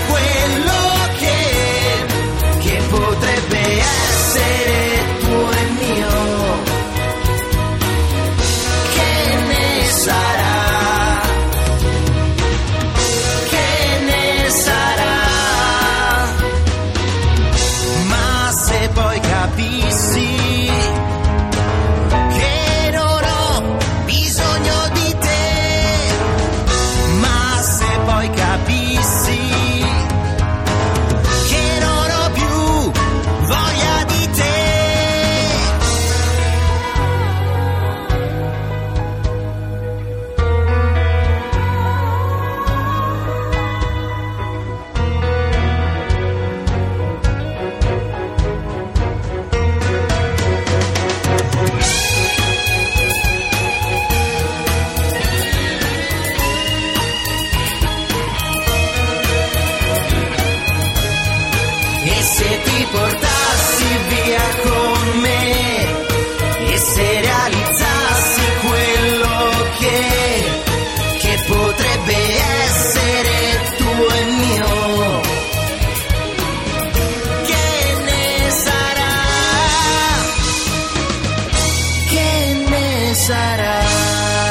sarà.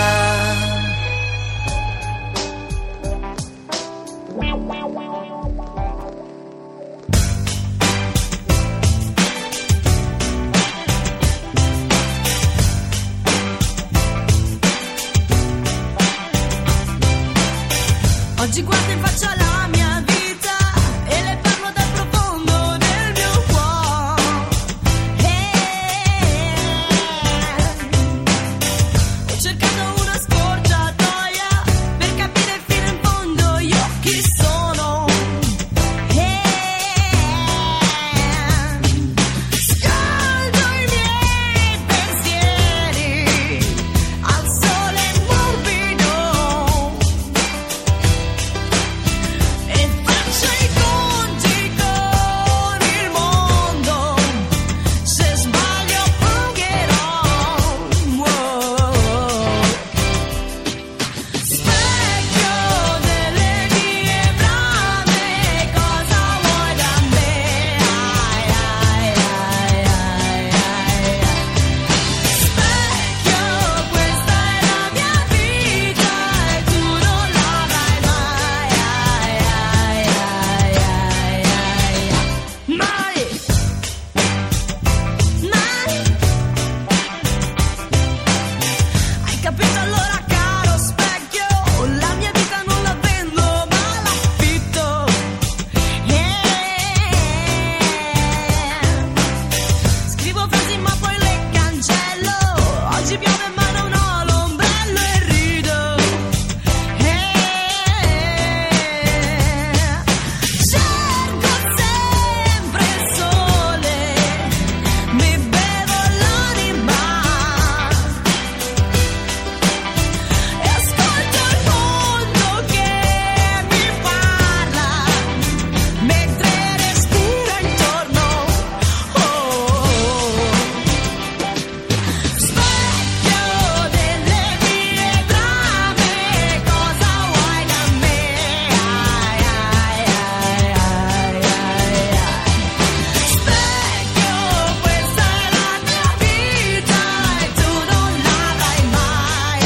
Oggi guardo in faccia la mia vita e le parlo dal profondo del mio cuore. Ho cercato una scorciatoia per capire fino in fondo io chi sono. Scaldo i miei pensieri al sole morbido e faccio i conti con il mondo. Se sbaglio pagherò. Specchio delle mie brame, cosa vuoi da me? Specchio, questa è la mia vita e tu non l'avrai mai. Mai. Hai capito allora, caro specchio? La mia vita non la vendo ma l'affitto. Scrivo frasi ma poi le cancello. Oggi piove ma non ho l'ombrello e rido. Cerco sempre il sole, mi bevo l'anima e ascolto il mondo che mi parla mentre respiro intorno. Specchio delle mie brame, cosa vuoi da me? Specchio, questa è la mia vita e tu non l'avrai mai.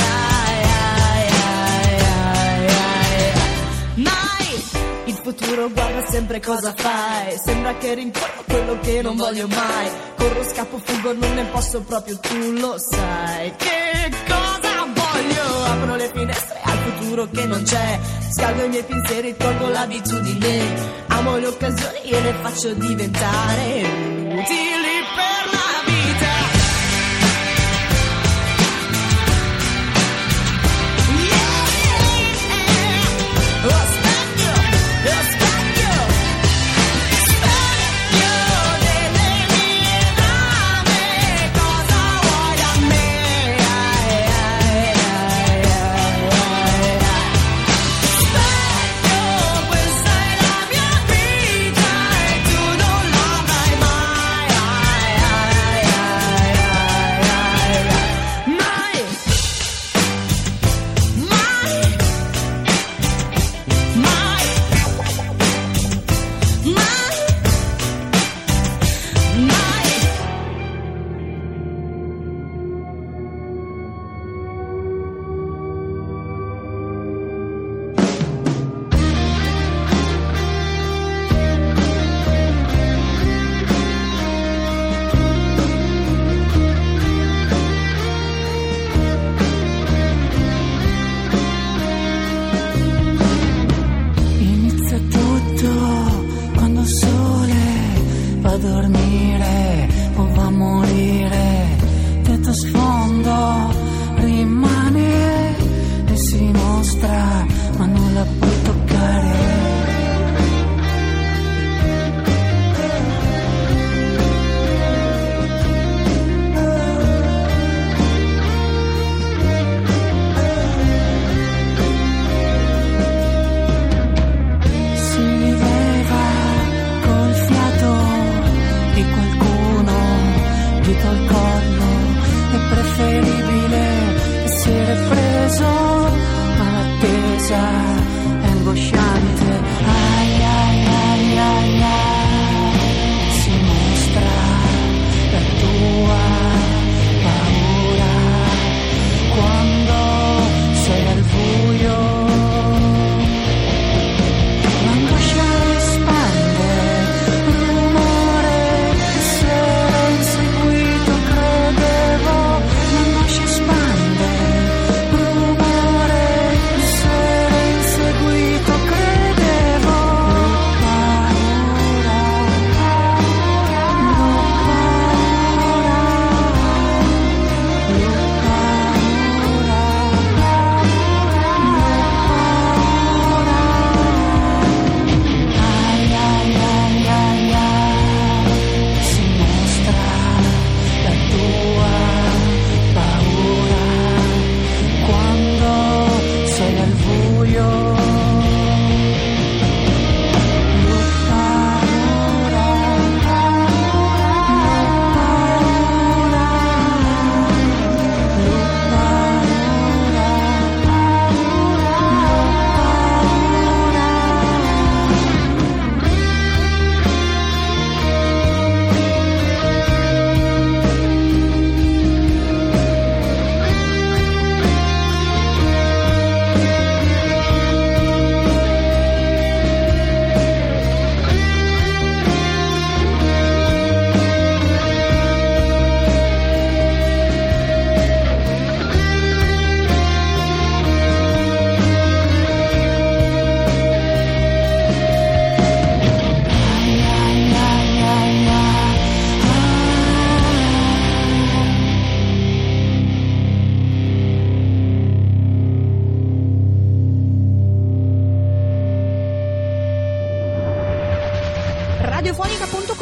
Mai. Il futuro guarda sempre cosa fai. Sembra che rincorro quello che non voglio mai. Corro, scappo, fuggo, non ne posso proprio, tu lo sai. Che cosa voglio? Apro le finestre al futuro che non c'è. Scaldo i miei pensieri, tolgo l'abitudine. Amo le occasioni e le faccio diventare utili per la vita. Lo specchio, specchio delle mie brame, cosa vuoi da me? Specchio, questa è la mia vita e tu non l'avrai mai.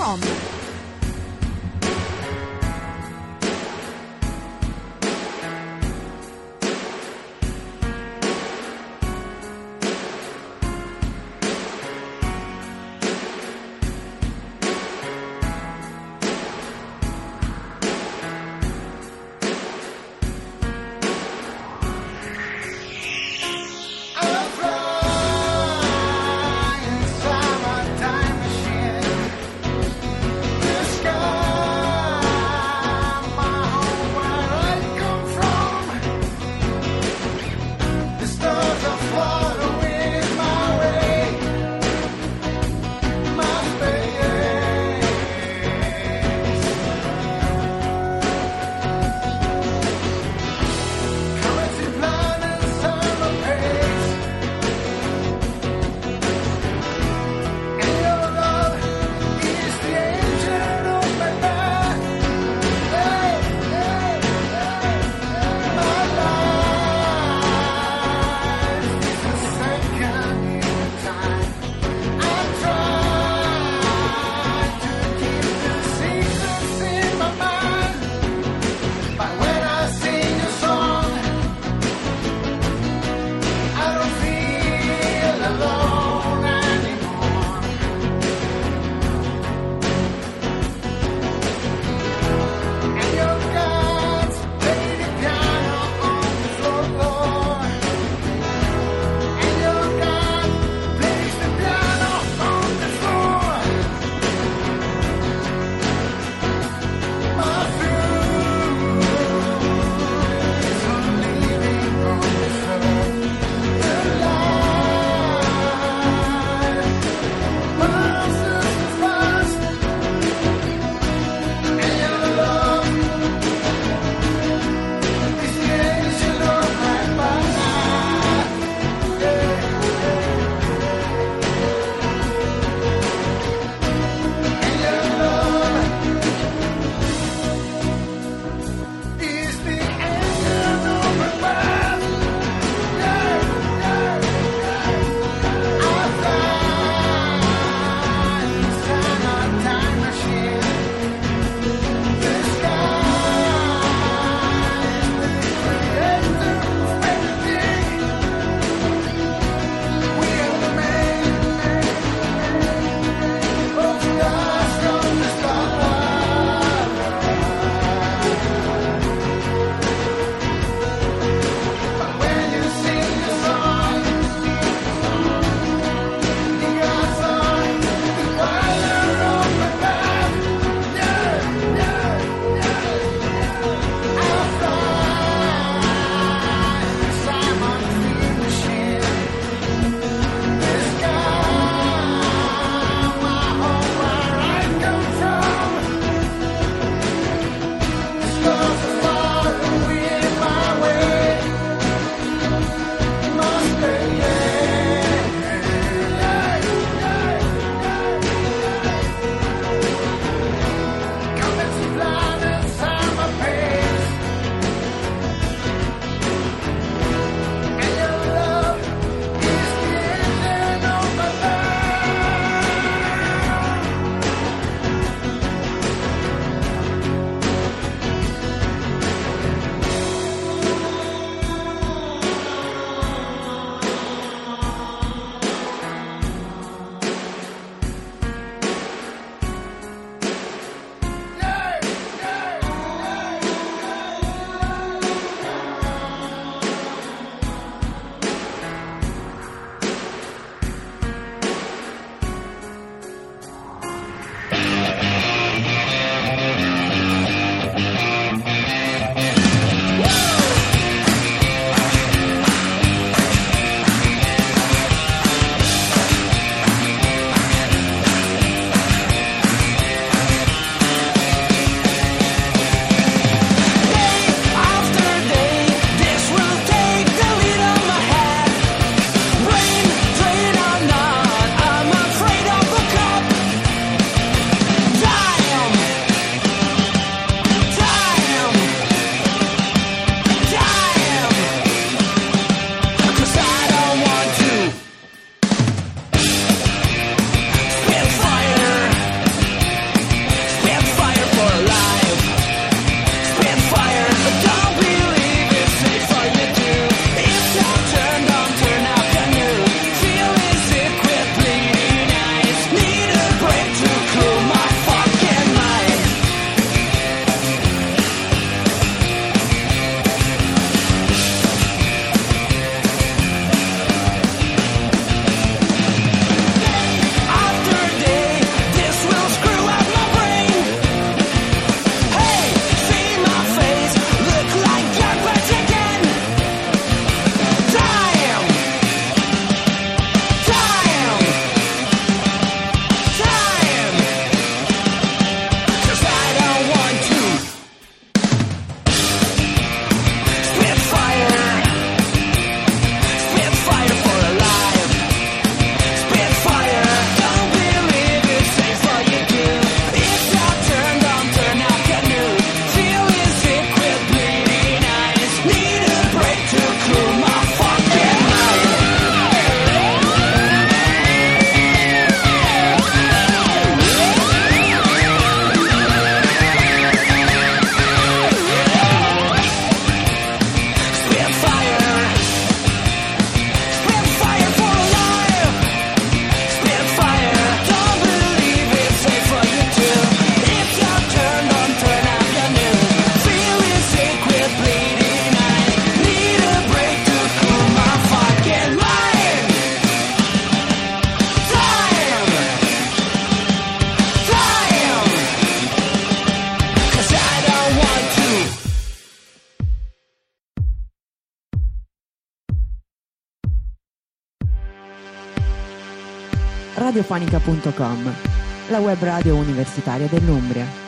www.radioticino.com. Time machine. radiofonica.com, la web radio universitaria dell'Umbria.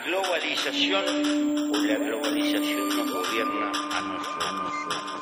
globalización o la globalización nos gobierna a nosotros.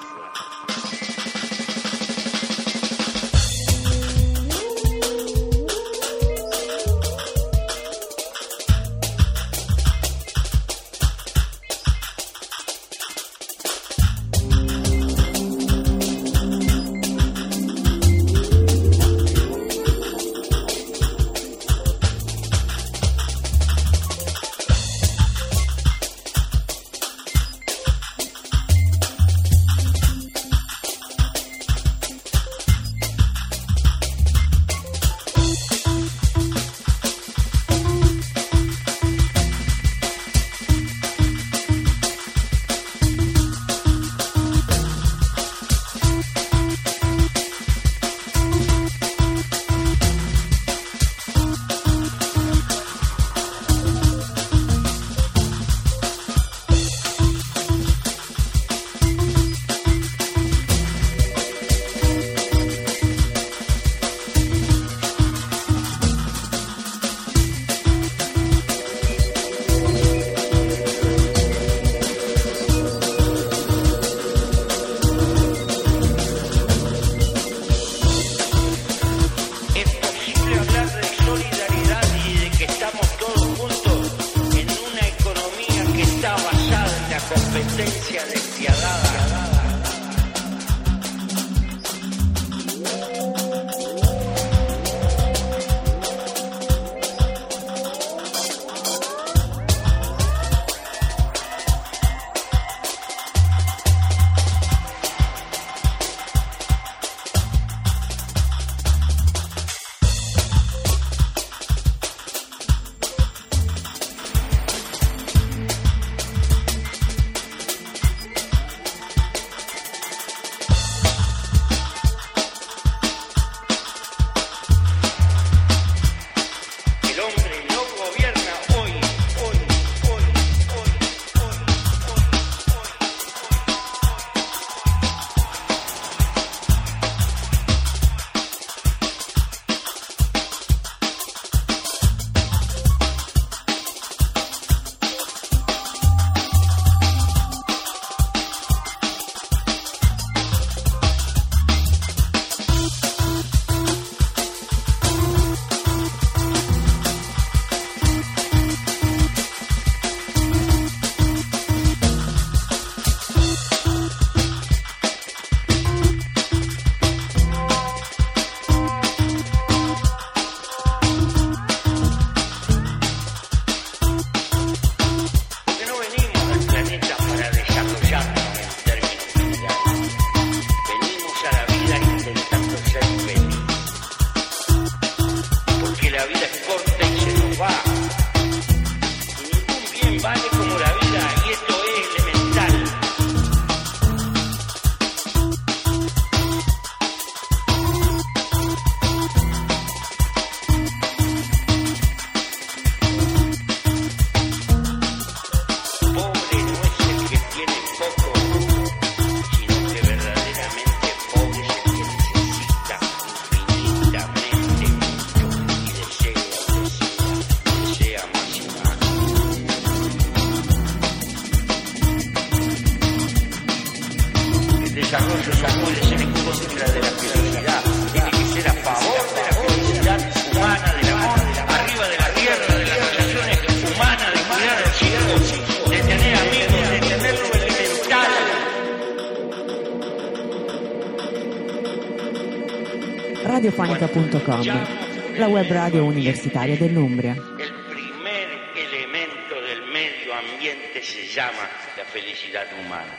radiofonica.com, la web radio universitaria dell'Umbria. El primer elemento del medio ambiente se llama la felicidad humana.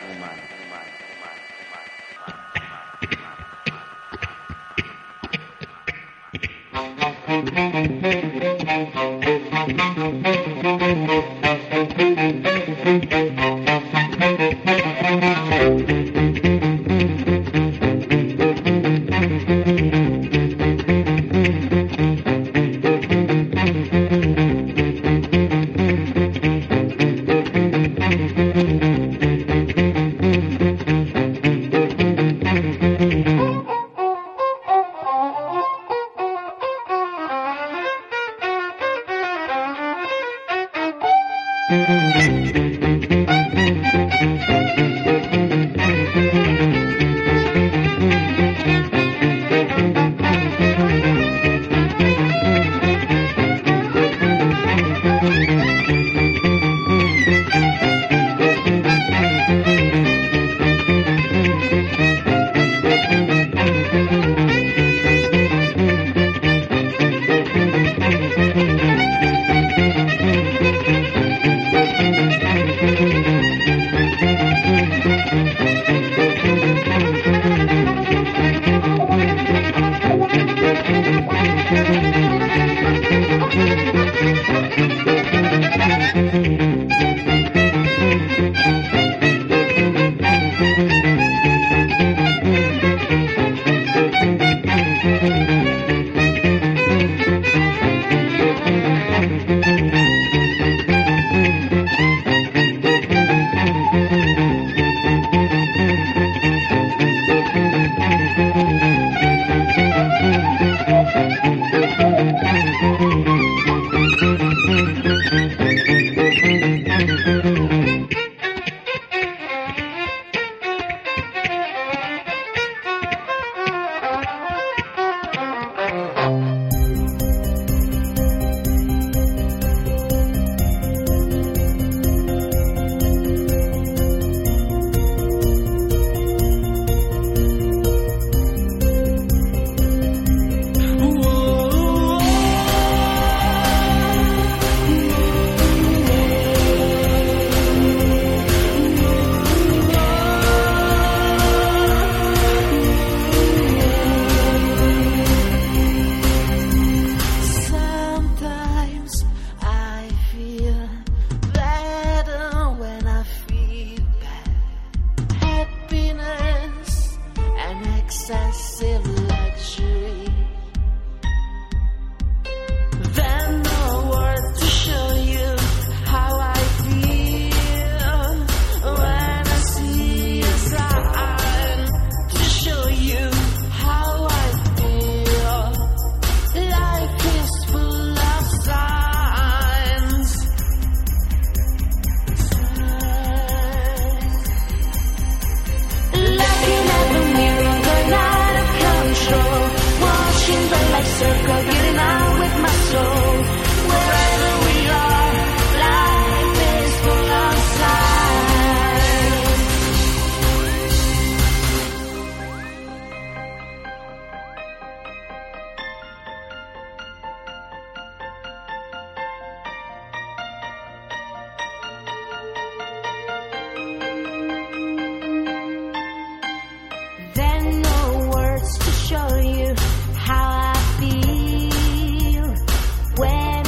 Show you how I feel when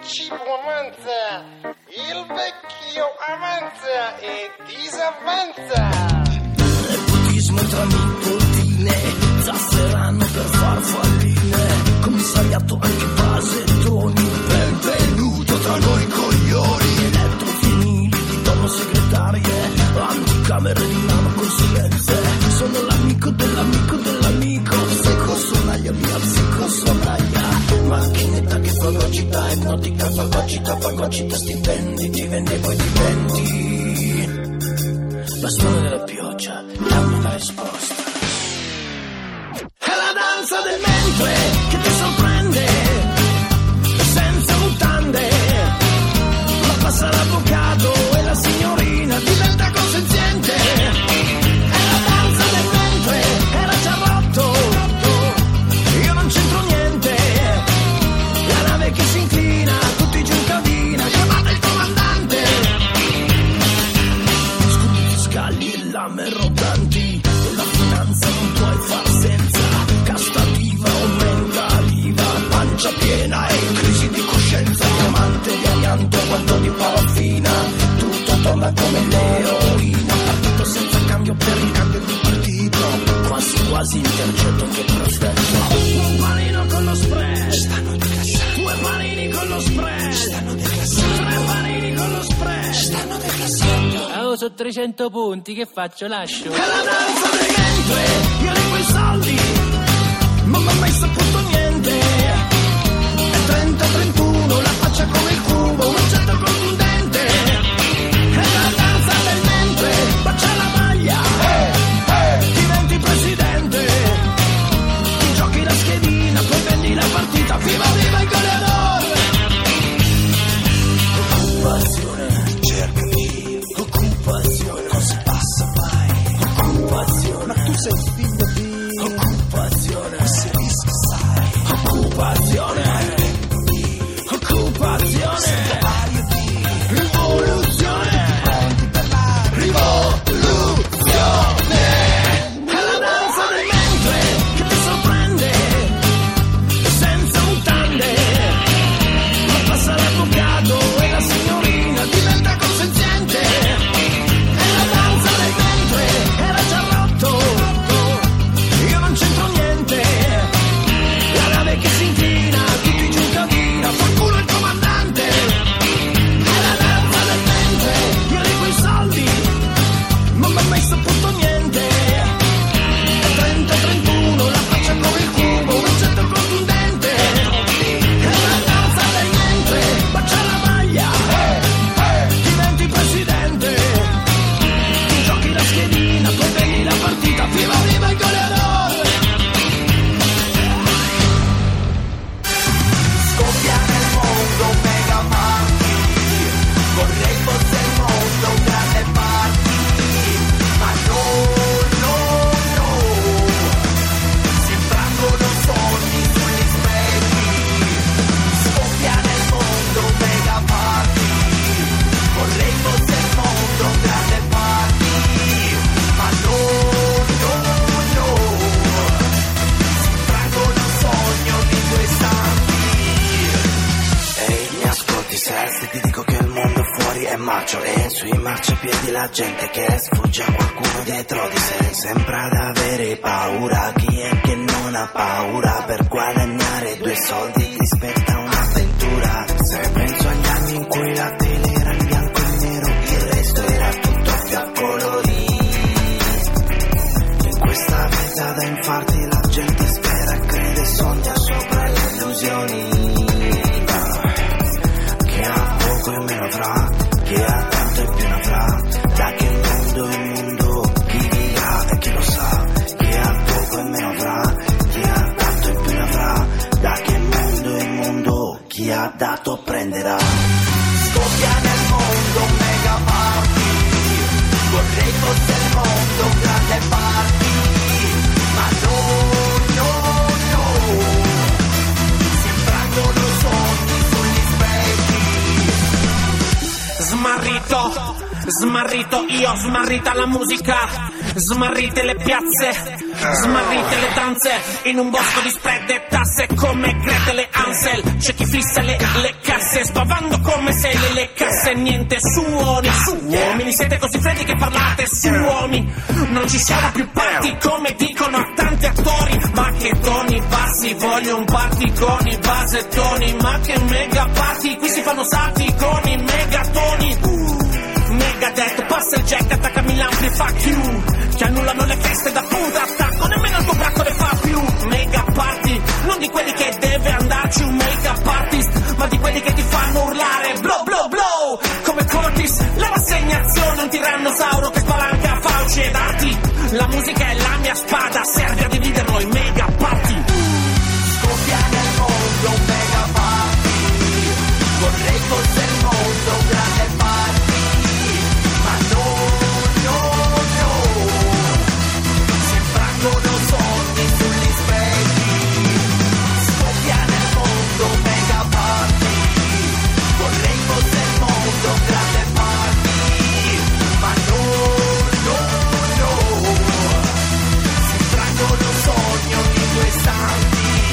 cibo avanza, il vecchio avanza e disavanza. Nepotismo tra nipotine, zafferano per farfalline, commissariato anche basettoni, benvenuto tra noi coglioni, elettrofili di donne segretarie, anticamere di nano consulenze, sono l'amico dell'amico dell'amico, psicosonaia mia psicosonaia, macchinetta che fagocita, ipnotica fagocita, stipendi, ti vendi e poi ti vendi, bastone della pioggia, dammi la risposta. È la danza del mentre che ti sorprende, senza mutande, ma passa l'avvocato e la signorina diventa consenziente. È la danza del mentre, era già rotto, io non c'entro niente, la nave che si inclina, tutti giù in cabina, chiamate il comandante. Scudi fiscali e lame rotanti, la finanza non puoi far senza, castativa aumenta l'IVA, pancia piena e in crisi di coscienza, diamante di amianto, quanto di paraffina, tutto torna come l'eroina, partito senza cambio per il cambio di partito, quasi quasi intercetto anche perfetto, un panino con lo spread, stanno declassando, due panini con lo spread, stanno declassando, tre panini con lo spread, stanno declassando. Oh, sono 300 punti, che faccio? Lascio. È la danza del mentre, io leggo i soldi, ma non ho mai saputo niente. È 30-31, la faccia come il cubo, un oggetto contundente. È la danza del mentre, bacia la maglia, diventi presidente. Ti giochi la schedina, poi vendi la partita, viva viva il goleador. Occupazione, cercami, occupazione, cosa passa mai? Occupazione, ma tu sei figlio di occupazione, se rischia sai, occupazione, occupazione, rivoluzione, rivoluzione. È la danza del mentre che ti sorprende, senza mutande, ma passa l'avvocato e la signorina diventa consenziente. È la danza del mentre, era già rotto, io non c'entro niente, la nave che si inclina, tutti giù in cabina, fa culo il comandante. È la danza del mentre, io leggo i soldi, ma non ho mai saputo niente. È 30-31, la faccia come il cubo, un oggetto contundente. È la danza del mentre, bacia la maglia, diventi presidente. Ti giochi la schedina, poi vedi la partita, viva viva il goleador. Scoppia nel mondo mega party, vorrei fosse il mondo un grande party, ma no, si infrangono sogni sugli specchi. Scoppia nel mondo mega party, vorrei fosse il mondo un grande party, ma no, si infrangono sogno di due santi. Ehi, mi ascolti se ti dico che il mondo fuori è marcio e sui marciapiedi la gente che sfugge a qualcuno dietro di sé, sembra ad avere paura. Chi è che non ha paura? Per guadagnare due soldi ti spetta un'avventura. Se penso agli anni in cui la tele era in bianco e nero, il resto era tutto a fioccolori. In questa vita da infarti la gente spera e crede, sogna sopra le illusioni. Chi ha poco e meno avrà, chi ha tanto e più ne avrà. Da che mondo è mondo, chi vivrà e chi lo sa. Chi ha poco e meno avrà, chi ha tanto e più ne avrà. Da che mondo è mondo, chi ha dato prenderà. Scoppia nel mondo un mega party, vorrei fosse il mondo un grande party, ma no, si infrangono sogni sugli specchi. Smarrito io, smarrita la musica, smarrite le piazze, smarrite le danze, in un bosco di spread e tasse come Gretel e Ansel. C'è chi fissa le casse, come se le leccasse niente su uomini siete così freddi che parlate su uomini. Non ci siamo più parti come dicono a tanti attori. Ma che toni bassi, voglio un party con i basettoni. Ma che mega party, qui si fanno salti con i megatoni. Megadeth, passa il jack, attaccami l'ampli, fuck you. Che annullano le feste da punta attacco, nemmeno il tuo bracco le fa più. Mega party, non di quelli che deve andarci un make-up artist, ma di quelli che ti fanno urlare blow blow blow come Curtis. La rassegnazione, un tirannosauro che spalanca fauci ed arti. La musica è la mia spada, serve a dividerlo in mega party. Scoppia nel mondo un mega party, vorrei fosse il mondo un grande party, ma no, si infrangono sogni sugli specchi. Scoppia nel mondo un mega party, vorrei fosse il mondo un grande party, ma no, si infrangono sogni ogni 2 istanti.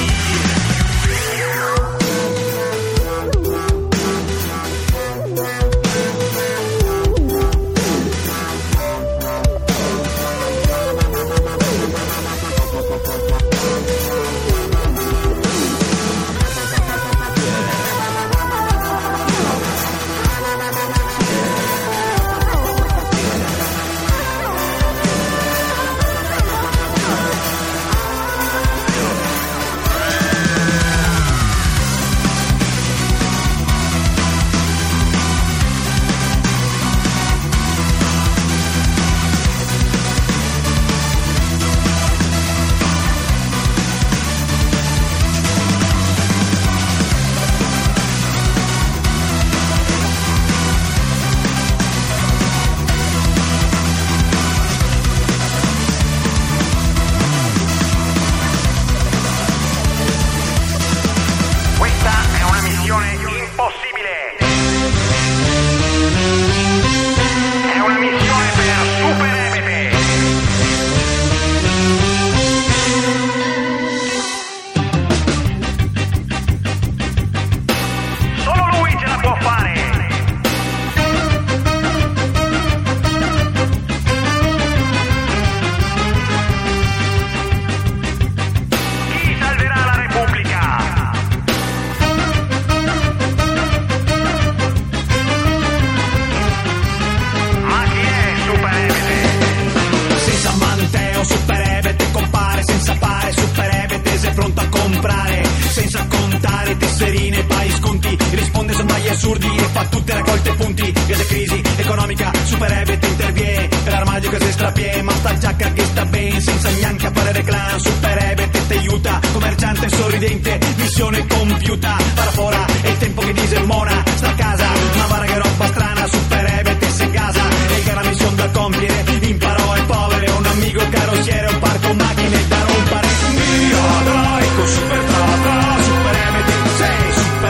Missione compiuta, parafora, è il tempo che disermona, sta a casa, ma guarda che roba strana, super ebete se casa, e che era missione da compiere, imparò ai poveri, un amico carrozziere, un parco macchine da rompere, via dai, con super tra, super ebete, sei,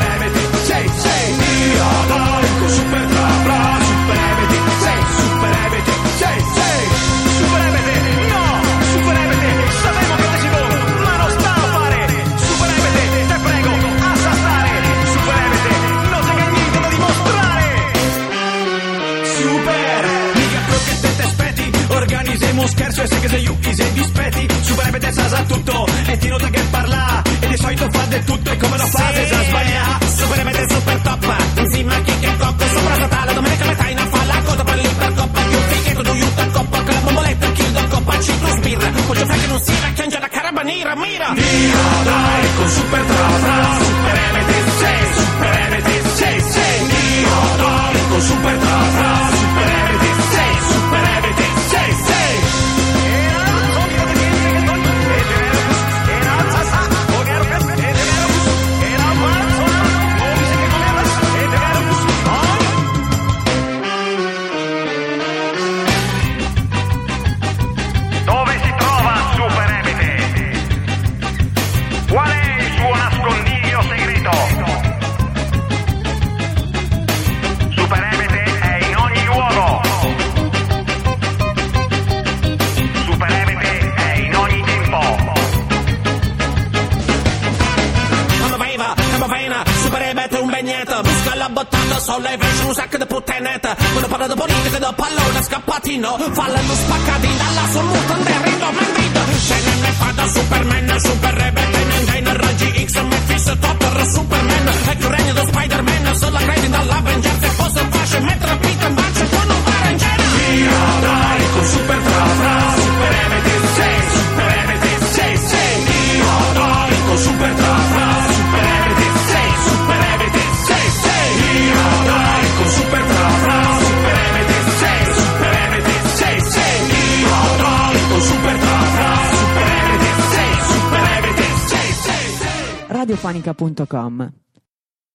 via dai, con super tra, super ebete, sei, super ebete, super ebete, no, super ebete, sapevo che si dove, ma non sta a fare, super ebete, te prego, a saltare, super ebete, non c'è che niente da dimostrare, super, mica quello che te aspetti, organizziamo un scherzo e se che sei io, sei dispetti, super ebete sa tutto, e ti nota che parla, e di solito fa del tutto, e come lo fa, se sa sbaglia, super ebete super top, insieme a chi che cocco, sopra statale, domenica metà in affalla, coda per l'ipercoppa, più fichetto di aiuto coppa, con la bomboletta, chiudo coppa, citrus birra, con ciò che non si racchiangia la carabiniera, mira, via dai, con super tra, super ebete, sei, via dai, con super tra, super ebete, sei, bevete un bagnetto, busca la bottata, sollevation, un sacco di puttanetta. Quando parla di politica, da pallone scappatino, fallano spaccati dalla sua mutande, rindo, mandito. Se ne fa da Superman, super rebete, nel raggi X, Mephisto, Topper, Superman. E che regno da Spider-Man, solo credi dall'Avengers, e posso fascia, mettere pita in bacio con un barangera. Io dai, con super tra, super MT6, super MT6, 6. Io dai, con super tra, super MT6, super MT6, 6. Io dai, con super tra, super MT6, super MT6, 6. Io dai, con super tra, super MT6, super MT6, 6. Radiofonica.com